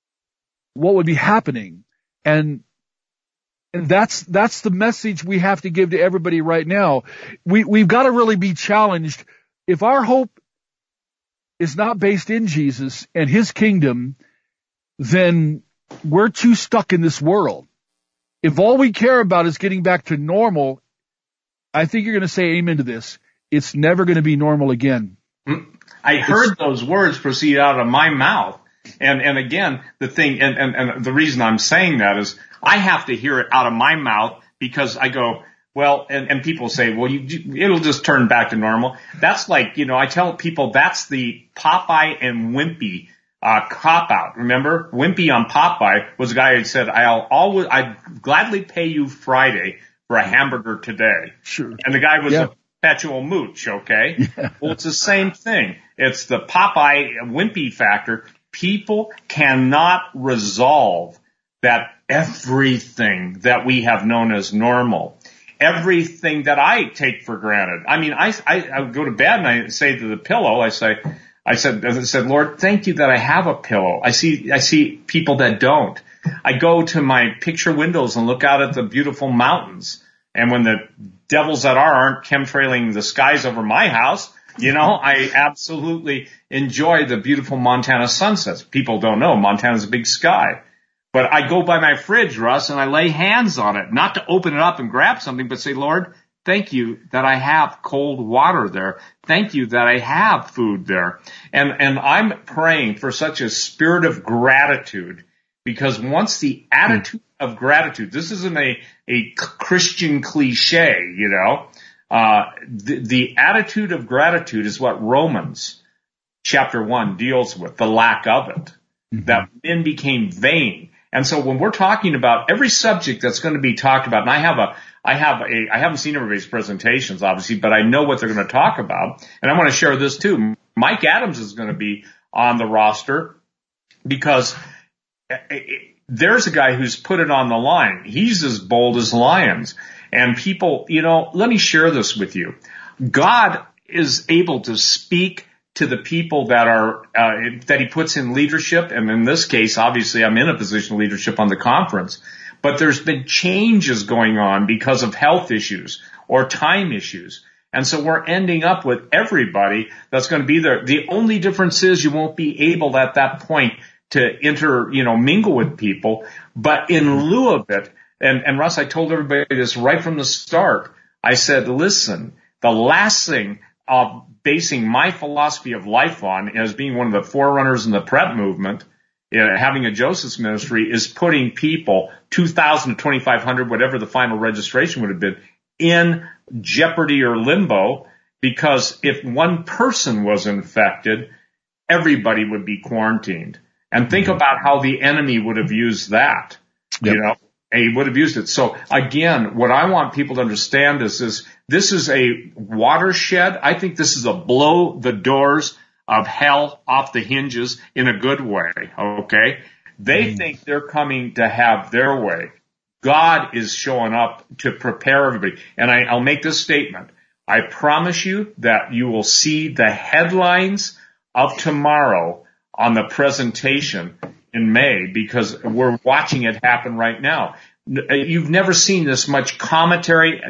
what would be happening. And that's the message we have to give to everybody right now. We've got to really be challenged. If our hope is not based in Jesus and his kingdom, then we're too stuck in this world. If all we care about is getting back to normal, I think you're going to say amen to this. It's never going to be normal again. I heard those words proceed out of my mouth. And again, the thing, and the reason I'm saying that is I have to hear it out of my mouth, because I go, well, and people say, well, it'll just turn back to normal. That's like, I tell people that's the Popeye and Wimpy cop out. Remember, Wimpy on Popeye was a guy who said, I'd gladly pay you Friday for a hamburger today. Sure. And the guy was a perpetual mooch, okay? Yeah. Well, it's the same thing. It's the Popeye Wimpy factor. People cannot resolve that everything that we have known as normal, everything that I take for granted. I mean, I go to bed and I say to the pillow, I said, Lord, thank you that I have a pillow. I see people that don't. I go to my picture windows and look out at the beautiful mountains. And when the devils that aren't chemtrailing the skies over my house, I absolutely enjoy the beautiful Montana sunsets. People don't know Montana's a big sky. But I go by my fridge, Russ, and I lay hands on it, not to open it up and grab something, but say, Lord, thank you that I have cold water there. Thank you that I have food there. And I'm praying for such a spirit of gratitude, because once the attitude of gratitude, this isn't a Christian cliche, the attitude of gratitude is what Romans chapter 1 deals with, the lack of it, that men became vain. And so when we're talking about every subject that's going to be talked about, and I haven't seen everybody's presentations, obviously, but I know what they're going to talk about. And I want to share this too. Mike Adams is going to be on the roster, because there's a guy who's put it on the line. He's as bold as lions. And people, let me share this with you. God is able to speak to the people that he puts in leadership. And in this case, obviously, I'm in a position of leadership on the conference. But there's been changes going on because of health issues or time issues. And so we're ending up with everybody that's going to be there. The only difference is you won't be able at that point to mingle with people. But in lieu of it, and Russ, I told everybody this right from the start. I said, listen, the last thing of basing my philosophy of life on as being one of the forerunners in the prep movement, having a Joseph's ministry, is putting people, 2,000 to 2,500, whatever the final registration would have been, in jeopardy or limbo, because if one person was infected, everybody would be quarantined. And think about how the enemy would have used that. Yep. He would have used it. So again, what I want people to understand is this is a watershed. I think this is a blow the doors of hell off the hinges in a good way. Okay. They think they're coming to have their way. God is showing up to prepare everybody. And I'll make this statement. I promise you that you will see the headlines of tomorrow on the presentation in May, because we're watching it happen right now. You've never seen this much commentary,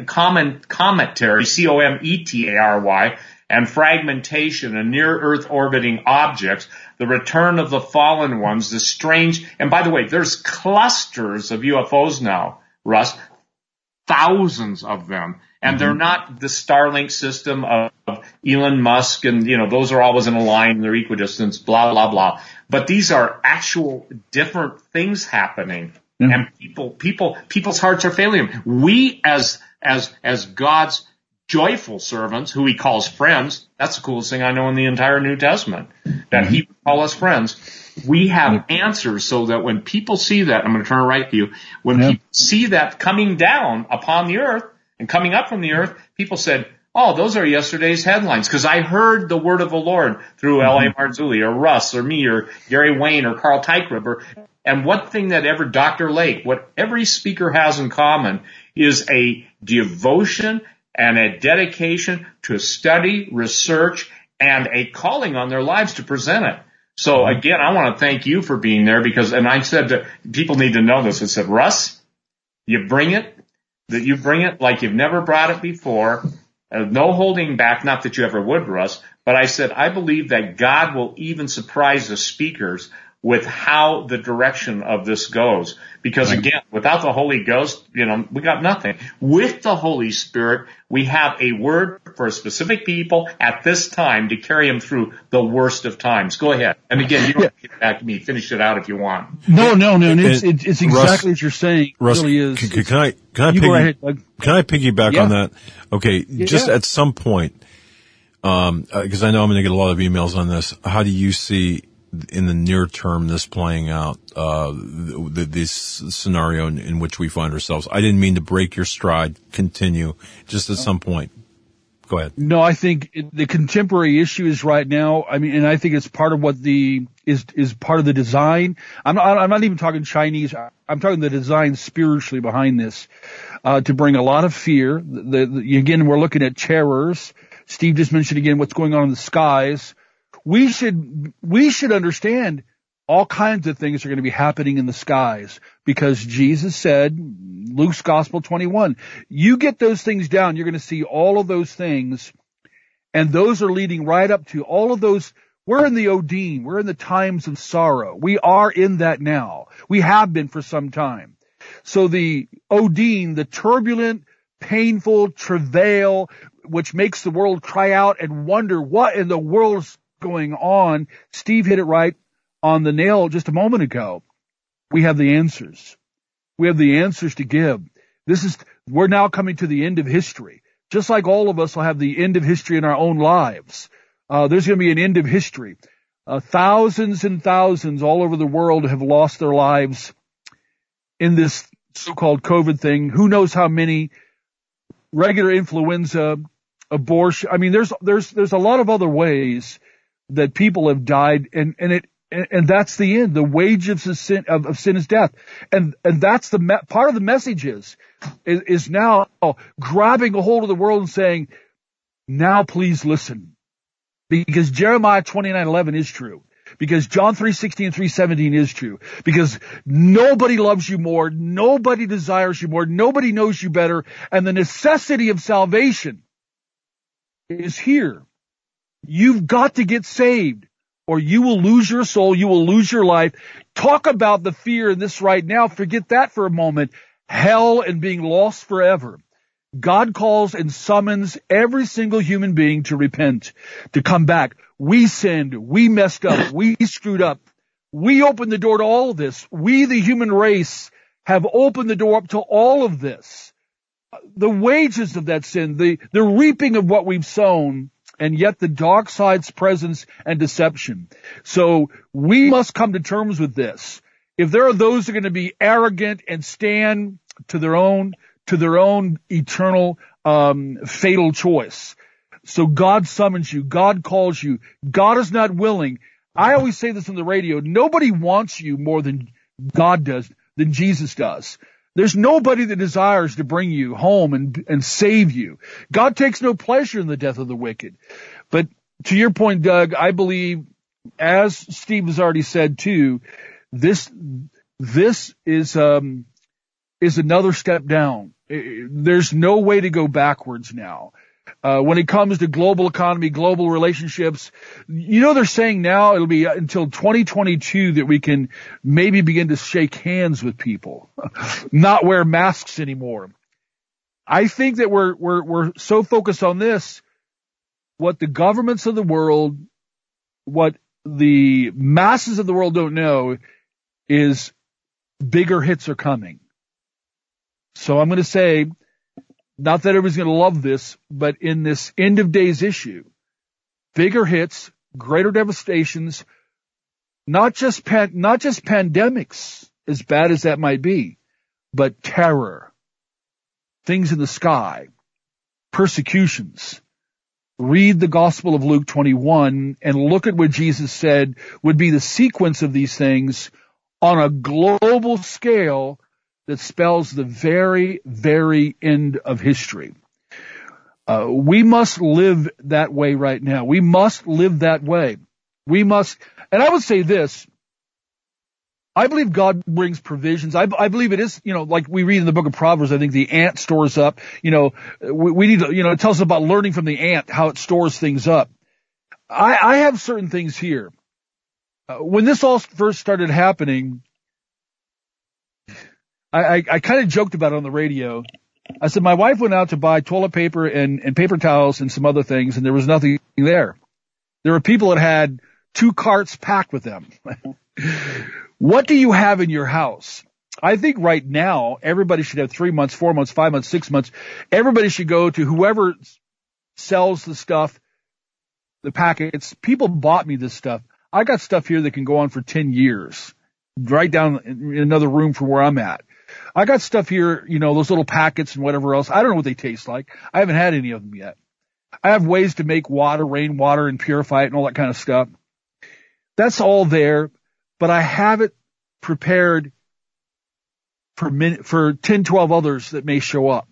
COMETARY, and fragmentation and near-Earth orbiting objects, the return of the fallen ones, the strange, and by the way, there's clusters of UFOs now, Russ, thousands of them. And they're not the Starlink system of Elon Musk, and, those are always in a line, they're equidistant, blah, blah, blah. But these are actual different things happening. And people's hearts are failing them. We as God's joyful servants, who he calls friends, that's the coolest thing I know in the entire New Testament, that he would call us friends. We have answers so that when people see that, I'm going to turn it right to you, when people see that coming down upon the earth and coming up from the earth, people said, oh, those are yesterday's headlines, because I heard the word of the Lord through L.A. Marzulli or Russ or me or Gary Wayne or Carl Teichriber. And one thing that Dr. Lake, what every speaker has in common is a devotion and a dedication to study, research, and a calling on their lives to present it. So again, I want to thank you for being there, because, and I said that people need to know this. I said, Russ, you bring it like you've never brought it before. No holding back, not that you ever would, Russ, but I said, I believe that God will even surprise the speakers with how the direction of this goes. Because again, without the Holy Ghost, we got nothing. With the Holy Spirit, we have a word for a specific people at this time to carry them through the worst of times. Go ahead. And again, you don't have to get back to me. Finish it out if you want. No. It's exactly what you're saying. Russ, it really is. Can I piggyback on that? Okay. Just at some point, because I know I'm going to get a lot of emails on this. How do you see in the near term this playing out, this scenario in which we find ourselves? I didn't mean to break your stride. Continue. Just at some point. Go ahead. No, I think the contemporary issue is right now. I mean, and I think it's part of what is part of the design. I'm not even talking Chinese. I'm talking the design spiritually behind this, to bring a lot of fear. Again, we're looking at terrors. Steve just mentioned again what's going on in the skies. We should understand all kinds of things are going to be happening in the skies, because Jesus said, Luke's Gospel 21, you get those things down, you're going to see all of those things, and those are leading right up to all of those. We're in the Odin. We're in the times of sorrow. We are in that now. We have been for some time. So the Odin, the turbulent, painful travail, which makes the world cry out and wonder what in the world's going on. Steve hit it right on the nail just a moment ago. We have the answers. We have the answers to give. We're now coming to the end of history. Just like all of us will have the end of history in our own lives. There's going to be an end of history. Thousands and thousands all over the world have lost their lives in this so-called COVID thing. Who knows how many? Regular influenza, abortion. I mean, there's a lot of other ways that people have died, and that's the end. The wage of sin is death, and that's part of the message is now grabbing a hold of the world and saying, now please listen, because Jeremiah 29:11 is true, because John 3:16 and 3:17 is true, because nobody loves you more, nobody desires you more, nobody knows you better, and the necessity of salvation is here. You've got to get saved or you will lose your soul. You will lose your life. Talk about the fear in this right now. Forget that for a moment. Hell and being lost forever. God calls and summons every single human being to repent, to come back. We sinned. We messed up. We screwed up. We opened the door to all of this. We, the human race, have opened the door up to all of this. The wages of that sin, the reaping of what we've sown, and yet the dark side's presence and deception. So we must come to terms with this. If there are those who are going to be arrogant and stand to their own eternal, fatal choice. So God summons you. God calls you. God is not willing. I always say this on the radio. Nobody wants you more than God does, than Jesus does. There's nobody that desires to bring you home and save you. God takes no pleasure in the death of the wicked. But to your point, Doug, I believe, as Steve has already said too, this is another step down. There's no way to go backwards now. When it comes to global economy, global relationships, they're saying now it'll be until 2022 that we can maybe begin to shake hands with people, not wear masks anymore. I think that we're so focused on this, what the governments of the world, what the masses of the world don't know is bigger hits are coming. So I'm going to say, not that everybody's going to love this, but in this end of days issue, bigger hits, greater devastations, not just pandemics, as bad as that might be, but terror, things in the sky, persecutions. Read the Gospel of Luke 21 and look at what Jesus said would be the sequence of these things on a global scale that spells the very, very end of history. We must live that way right now. We must live that way. We must, and I would say this, I believe God brings provisions. I believe it is, like we read in the book of Proverbs, I think the ant stores up, we need to, it tells us about learning from the ant, how it stores things up. I have certain things here. When this all first started happening, I kind of joked about it on the radio. I said, my wife went out to buy toilet paper and paper towels and some other things, and there was nothing there. There were people that had 2 carts packed with them. What do you have in your house? I think right now, everybody should have 3 months, 4 months, 5 months, 6 months. Everybody should go to whoever sells the stuff, the packets. People bought me this stuff. I got stuff here that can go on for 10 years, right down in another room from where I'm at. I got stuff here, those little packets and whatever else. I don't know what they taste like. I haven't had any of them yet. I have ways to make water, rainwater, and purify it and all that kind of stuff. That's all there, but I have it prepared for 10, 12 others that may show up.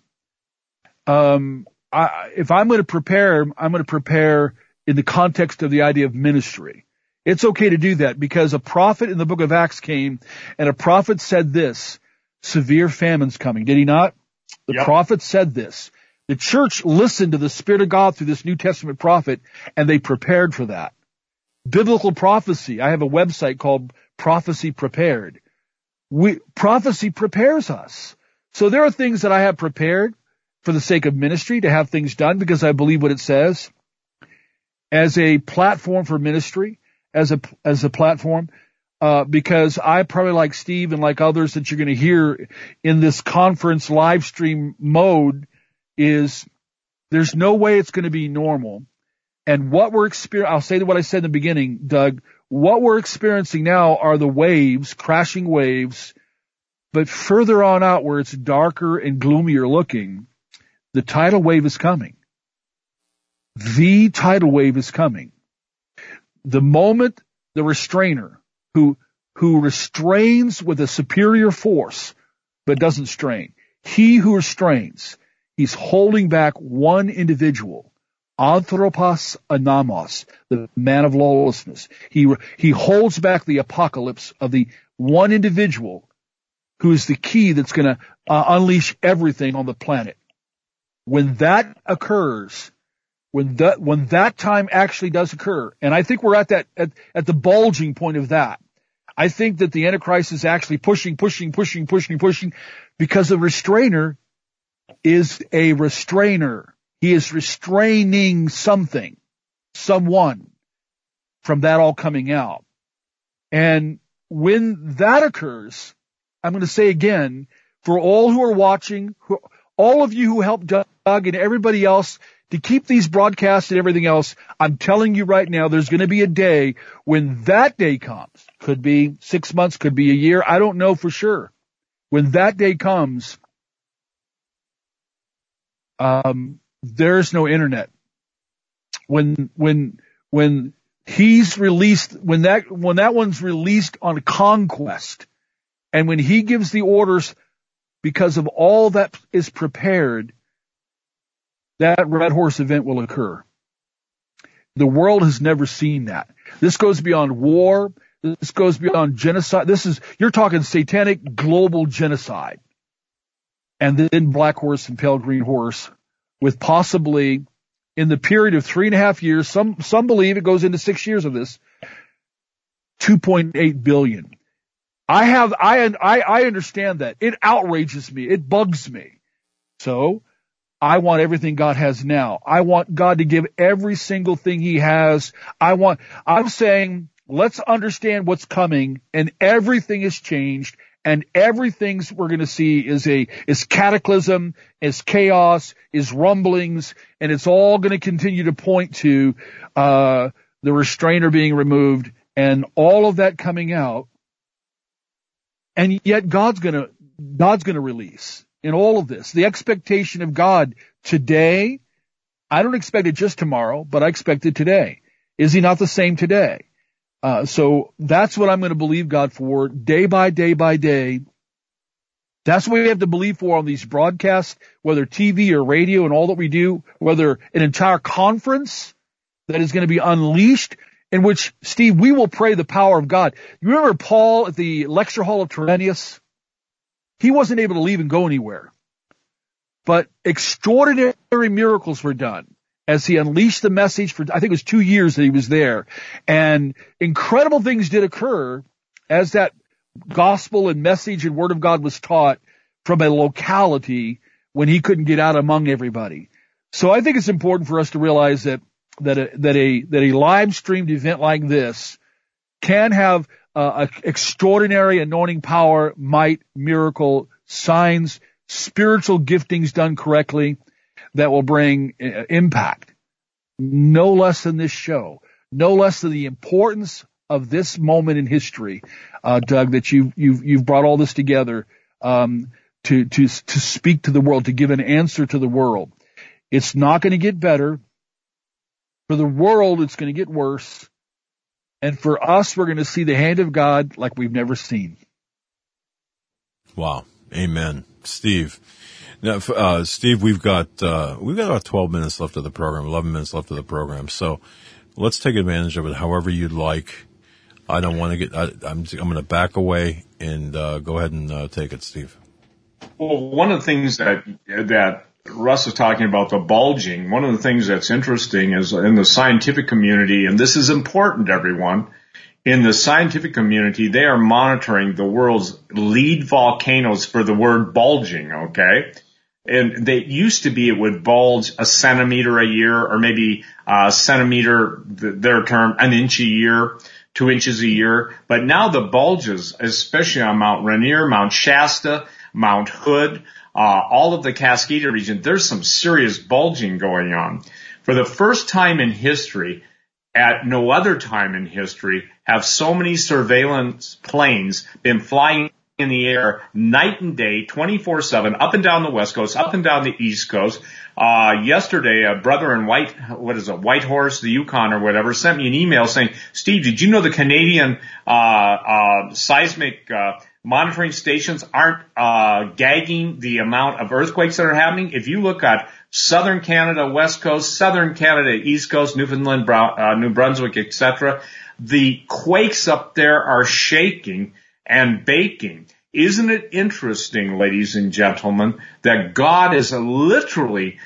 If I'm going to prepare, I'm going to prepare in the context of the idea of ministry. It's okay to do that because a prophet in the book of Acts came and a prophet said this, severe famine's coming. Did he not? The prophet said this. The church listened to the Spirit of God through this New Testament prophet and they prepared for that. Biblical prophecy. I have a website called Prophecy Prepared. Prophecy prepares us. So there are things that I have prepared for the sake of ministry to have things done because I believe what it says as a platform for ministry, as a platform, because I probably like Steve and like others that you're going to hear in this conference live stream mode is there's no way it's going to be normal. And what we're experiencing, I'll say what I said in the beginning, Doug, what we're experiencing now are the waves, crashing waves, but further on out where it's darker and gloomier looking, the tidal wave is coming. The tidal wave is coming. The moment the restrainer who restrains with a superior force but doesn't strain, he who restrains, he's holding back one individual. Anthropos anamos, the man of lawlessness. He holds back the apocalypse of the one individual who is the key that's going to unleash everything on the planet. When that occurs, when that time actually does occur, and I think we're at the bulging point of that. I think that the Antichrist is actually pushing, because the restrainer is a restrainer. He is restraining someone from that all coming out. And when that occurs, I'm going to say again, for all who are watching, all of you who helped Doug and everybody else to keep these broadcasts and everything else, I'm telling you right now, there's going to be a day when that day comes. Could be 6 months, could be a year. I don't know for sure. When that day comes, there's no internet. When he's released, when that one's released on conquest, and when he gives the orders because of all that is prepared, that Red Horse event will occur. The world has never seen that. This goes beyond war. This goes beyond genocide. You're talking satanic global genocide. And then Black Horse and Pale Green Horse, with possibly in the period of 3.5 years, some believe it goes into 6 years of this, 2.8 billion. I understand that. It outrages me. It bugs me. So I want everything God has now. I want God to give every single thing he has. I'm saying, let's understand what's coming, and everything has changed, and everything we're going to see is cataclysm, is chaos, is rumblings, and it's all going to continue to point to the restrainer being removed and all of that coming out. And yet God's going to release in all of this. The expectation of God today, I don't expect it just tomorrow, but I expect it today. Is he not the same today? So that's what I'm going to believe God for day by day by day. That's what we have to believe for on these broadcasts, whether TV or radio and all that we do, whether an entire conference that is going to be unleashed, in which, Steve, we will pray the power of God. You remember Paul at the lecture hall of Tyrannus? He wasn't able to leave and go anywhere. But extraordinary miracles were done as he unleashed the message for, I think it was 2 years that he was there. And incredible things did occur as that gospel and message and word of God was taught from a locality when he couldn't get out among everybody. So I think it's important for us to realize that a live streamed event like this can have extraordinary anointing power, might, miracle, signs, spiritual giftings done correctly that will bring impact. No less than this show, no less than the importance of this moment in history, Doug, that you've brought all this together to speak to the world, to give an answer to the world. It's not going to get better. For the world, it's going to get worse. And for us, we're going to see the hand of God like we've never seen. Wow. Amen. Steve. Now, Steve, we've got about 12 minutes left of the program, 11 minutes left of the program. So let's take advantage of it however you'd like. I don't want to I'm going to back away and go ahead and take it, Steve. Well, one of the things that Russ is talking about, the bulging, one of the things that's interesting is in the scientific community, and this is important, everyone, in the scientific community, they are monitoring the world's lead volcanoes for the word bulging, okay? And they used to be it would bulge a centimeter a year, or maybe a centimeter, their term, an inch a year, 2 inches a year. But now the bulges, especially on Mount Rainier, Mount Shasta, Mount Hood, all of the Cascade region, there's some serious bulging going on. For the first time in history, at no other time in history, have so many surveillance planes been flying in the air night and day, 24/7, up and down the West Coast, up and down the East Coast. Yesterday, a brother in Whitehorse, the Yukon or whatever, sent me an email saying, Steve, did you know the Canadian seismic monitoring stations aren't gagging the amount of earthquakes that are happening? If you look at southern Canada, West Coast, southern Canada, East Coast, Newfoundland, New Brunswick, etc., the quakes up there are shaking and baking. Isn't it interesting, ladies and gentlemen, that God is literally,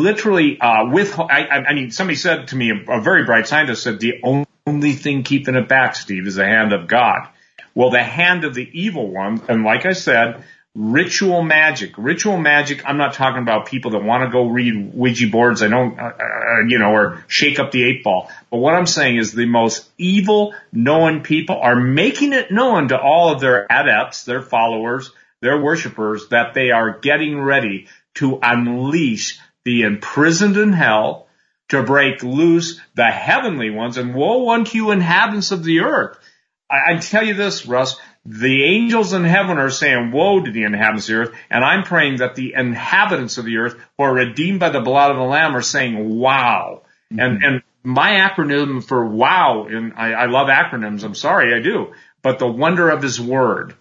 I mean, somebody said to me, a very bright scientist said, the only thing keeping it back, Steve, is the hand of God. Well, the hand of the evil one, and like I said, ritual magic, I'm not talking about people that want to go read Ouija boards, or shake up the 8-ball. But what I'm saying is the most evil known people are making it known to all of their adepts, their followers, their worshipers, that they are getting ready to unleash the imprisoned in hell, to break loose the heavenly ones, and woe unto you inhabitants of the earth. I tell you this, Russ, the angels in heaven are saying woe to the inhabitants of the earth, and I'm praying that the inhabitants of the earth who are redeemed by the blood of the Lamb are saying wow. Mm-hmm. And my acronym for wow, and I love acronyms, I'm sorry, I do, but the wonder of his word,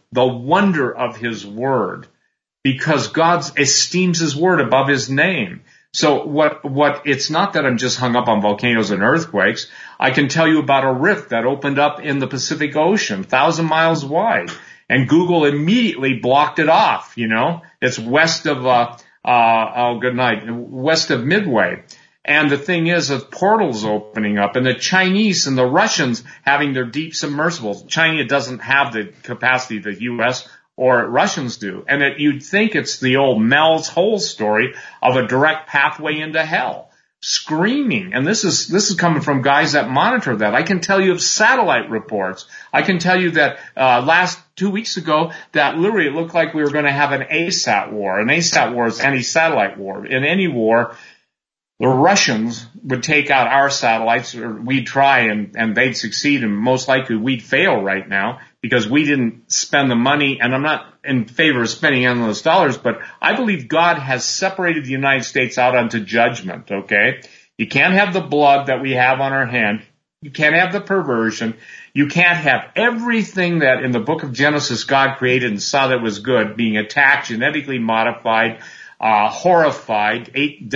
because God esteems his word above his name. So what, it's not that I'm just hung up on volcanoes and earthquakes. I can tell you about a rift that opened up in the Pacific Ocean, 1,000 miles wide, and Google immediately blocked it off, It's west of, west of Midway. And the thing is, a portal's opening up, and the Chinese and the Russians having their deep submersibles. China doesn't have the capacity the U.S. or Russians do. And you'd think it's the old Mel's Hole story of a direct pathway into hell. Screaming. And this is coming from guys that monitor that. I can tell you of satellite reports. I can tell you that, 2 weeks ago, that literally it looked like we were going to have an ASAT war. An ASAT war is anti-satellite war. In any war, the Russians would take out our satellites, or we'd try and they'd succeed, and most likely we'd fail right now because we didn't spend the money. And I'm not in favor of spending endless dollars, but I believe God has separated the United States out unto judgment, okay? You can't have the blood that we have on our hand. You can't have the perversion. You can't have everything that in the book of Genesis God created and saw that was good being attacked, genetically modified, horrified,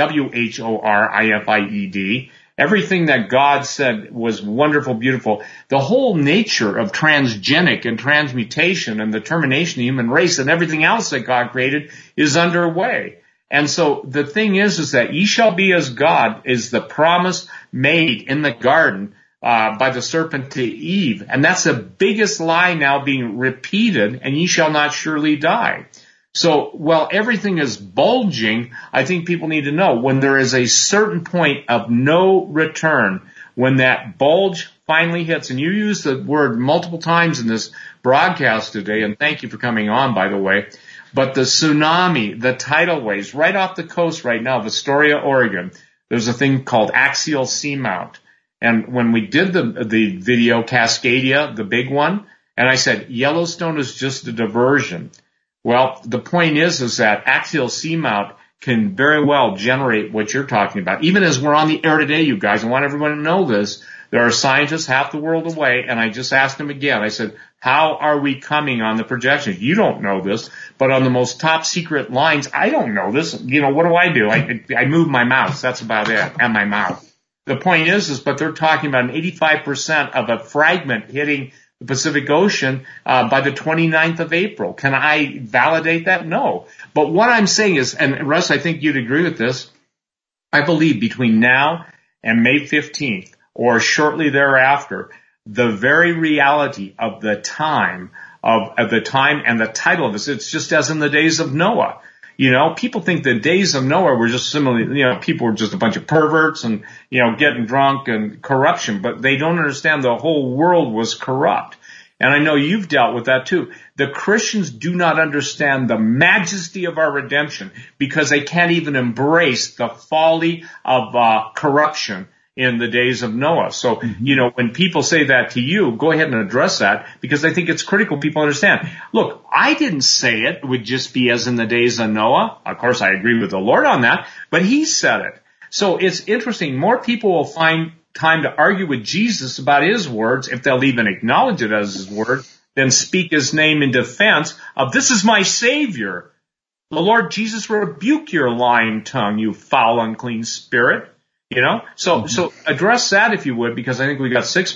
WHORIFIED. Everything that God said was wonderful, beautiful. The whole nature of transgenic and transmutation and the termination of the human race and everything else that God created is underway. And so the thing is that ye shall be as God is the promise made in the garden by the serpent to Eve. And that's the biggest lie now being repeated, and ye shall not surely die. So while everything is bulging, I think people need to know when there is a certain point of no return, when that bulge finally hits, and you used the word multiple times in this broadcast today, and thank you for coming on, by the way, but the tsunami, the tidal waves, right off the coast right now of Astoria, Oregon, there's a thing called axial seamount. And when we did the video, Cascadia, the big one, and I said, Yellowstone is just a diversion. Well, the point is that axial seamount can very well generate what you're talking about. Even as we're on the air today, you guys, I want everyone to know this. There are scientists half the world away, and I just asked them again. I said, how are we coming on the projections? You don't know this, but on the most top secret lines, I don't know this. What do? I move my mouse. That's about it, and my mouth. The point is, but they're talking about an 85% of a fragment hitting the Pacific Ocean by the 29th of April. Can I validate that? No. But what I'm saying is, and Russ, I think you'd agree with this, I believe between now and May 15th or shortly thereafter, the very reality of the time and the title of this, it's just as in the days of Noah. People think the days of Noah were just similarly, people were just a bunch of perverts and, getting drunk and corruption, but they don't understand the whole world was corrupt. And I know you've dealt with that too. The Christians do not understand the majesty of our redemption because they can't even embrace the folly of corruption in the days of Noah. So, when people say that to you, go ahead and address that because I think it's critical people understand. Look, I didn't say it would just be as in the days of Noah. Of course, I agree with the Lord on that, but he said it. So it's interesting. More people will find time to argue with Jesus about his words, if they'll even acknowledge it as his word, than speak his name in defense of this is my Savior. The Lord Jesus rebuke your lying tongue, you foul, unclean spirit. So address that if you would, because I think we got 6 minutes.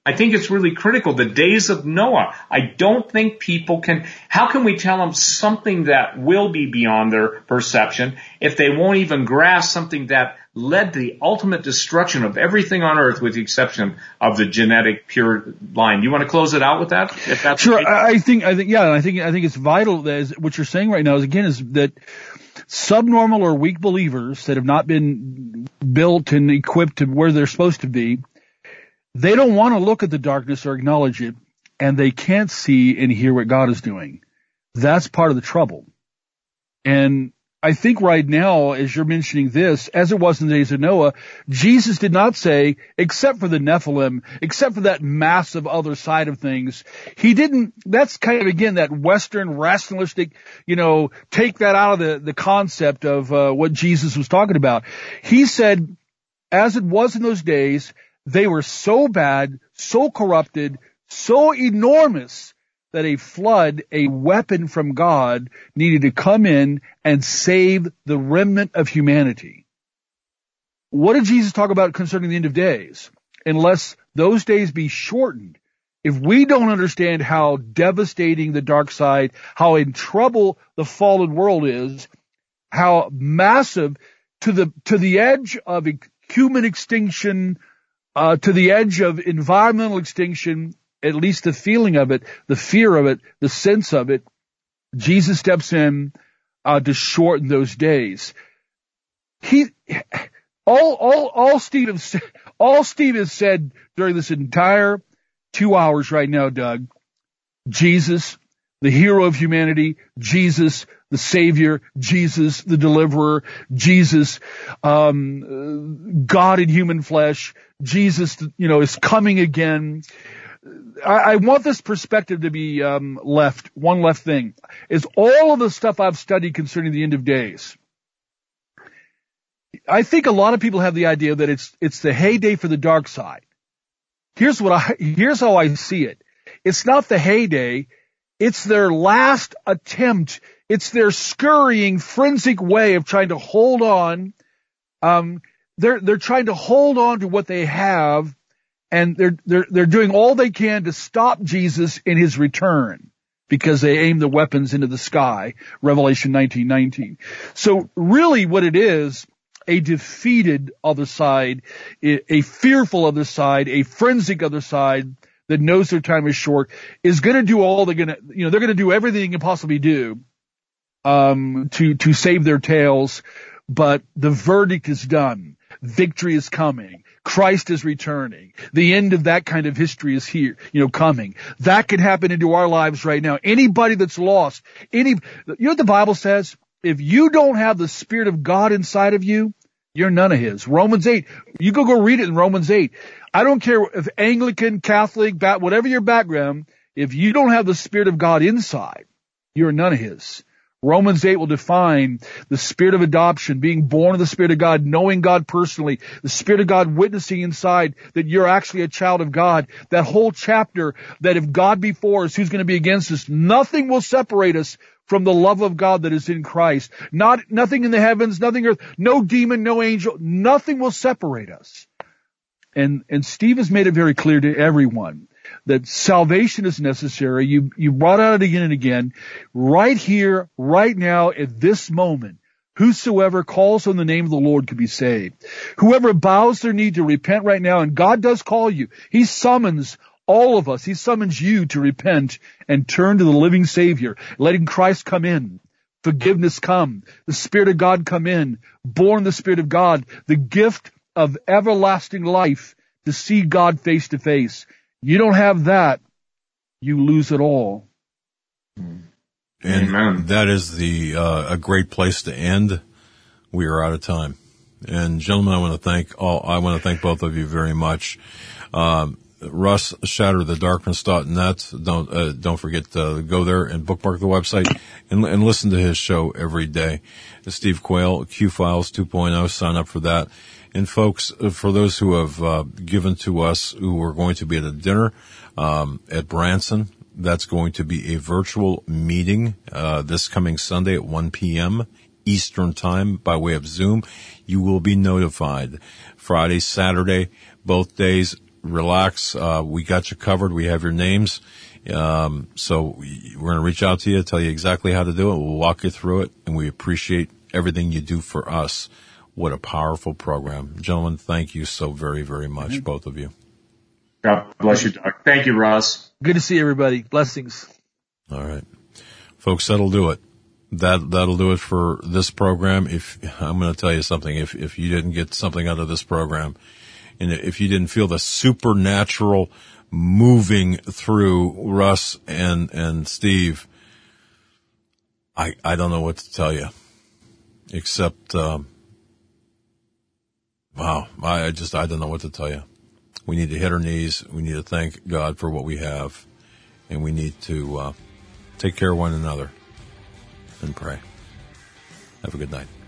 I think it's really critical. The days of Noah, I don't think people how can we tell them something that will be beyond their perception if they won't even grasp something that led to the ultimate destruction of everything on earth with the exception of the genetic pure line. You want to close it out with that? If that's sure. I think it's vital that what you're saying right now is that subnormal or weak believers that have not been built and equipped to where they're supposed to be, they don't want to look at the darkness or acknowledge it, and they can't see and hear what God is doing. That's part of the trouble. And I think right now, as you're mentioning this, as it was in the days of Noah, Jesus did not say, except for the Nephilim, except for that massive other side of things, he didn't, that's kind of, again, that Western rationalistic, take that out of the concept of what Jesus was talking about. He said, as it was in those days, they were so bad, so corrupted, so enormous that a flood, a weapon from God, needed to come in and save the remnant of humanity. What did Jesus talk about concerning the end of days? Unless those days be shortened, if we don't understand how devastating the dark side, how in trouble the fallen world is, how massive to the edge of human extinction, to the edge of environmental extinction, at least the feeling of it, the fear of it, the sense of it, Jesus steps in to shorten those days. All Steve has said during this entire 2 hours right now, Doug, Jesus, the hero of humanity, Jesus, the Savior, Jesus, the deliverer, Jesus, God in human flesh, Jesus, is coming again. I want this perspective to be left. One left thing is all of the stuff I've studied concerning the end of days. I think a lot of people have the idea that it's the heyday for the dark side. Here's how I see it. It's not the heyday. It's their last attempt. It's their scurrying, frenzic way of trying to hold on. They're trying to hold on to what they have. And they're doing all they can to stop Jesus in his return because they aim the weapons into the sky, Revelation 19:19. So really what it is, a defeated other side, a fearful other side, a frenzic other side that knows their time is short, is going to do all they're going to do everything they can possibly do, to save their tails. But the verdict is done. Victory is coming. Christ is returning. The end of that kind of history is here, coming. That can happen into our lives right now. Anybody that's lost, you know what the Bible says? If you don't have the Spirit of God inside of you, you're none of His. Romans 8. You go read it in Romans 8. I don't care if Anglican, Catholic, whatever your background, if you don't have the Spirit of God inside, you're none of His. Romans 8 will define the spirit of adoption, being born of the Spirit of God, knowing God personally, the Spirit of God witnessing inside that you're actually a child of God. That whole chapter, that if God be for us, who's going to be against us? Nothing will separate us from the love of God that is in Christ. Nothing in the heavens, nothing earth, no demon, no angel, nothing will separate us. And Steve has made it very clear to everyone that salvation is necessary. You brought out it again and again. Right here, right now, at this moment, whosoever calls on the name of the Lord could be saved. Whoever bows their knee to repent right now, and God does call you. He summons all of us. He summons you to repent and turn to the living Savior, letting Christ come in. Forgiveness come. The Spirit of God come in. Born the Spirit of God. The gift of everlasting life to see God face to face. You don't have that, you lose it all. And Amen. That is a great place to end. We are out of time. And gentlemen, I want to thank both of you very much. Russ, shatterthedarkness.net. Don't forget to go there and bookmark the website and listen to his show every day. Steve Quayle, Q Files 2.0, sign up for that. And folks, for those who have given to us, who are going to be at a dinner at Branson, that's going to be a virtual meeting this coming Sunday at 1 p.m. Eastern Time by way of Zoom. You will be notified. Friday, Saturday, both days, relax. We got you covered. We have your names. So we're going to reach out to you, tell you exactly how to do it. We'll walk you through it, and we appreciate everything you do for us. What a powerful program. Gentlemen, thank you so very, very much, both of you. God bless you, Doug. Thank you, Russ. Good to see everybody. Blessings. All right. Folks, that'll do it. That'll do it for this program. I'm going to tell you something, if you didn't get something out of this program, and if you didn't feel the supernatural moving through Russ and Steve, I don't know what to tell you, except, wow, I don't know what to tell you. We need to hit our knees. We need to thank God for what we have, and we need to take care of one another and pray. Have a good night.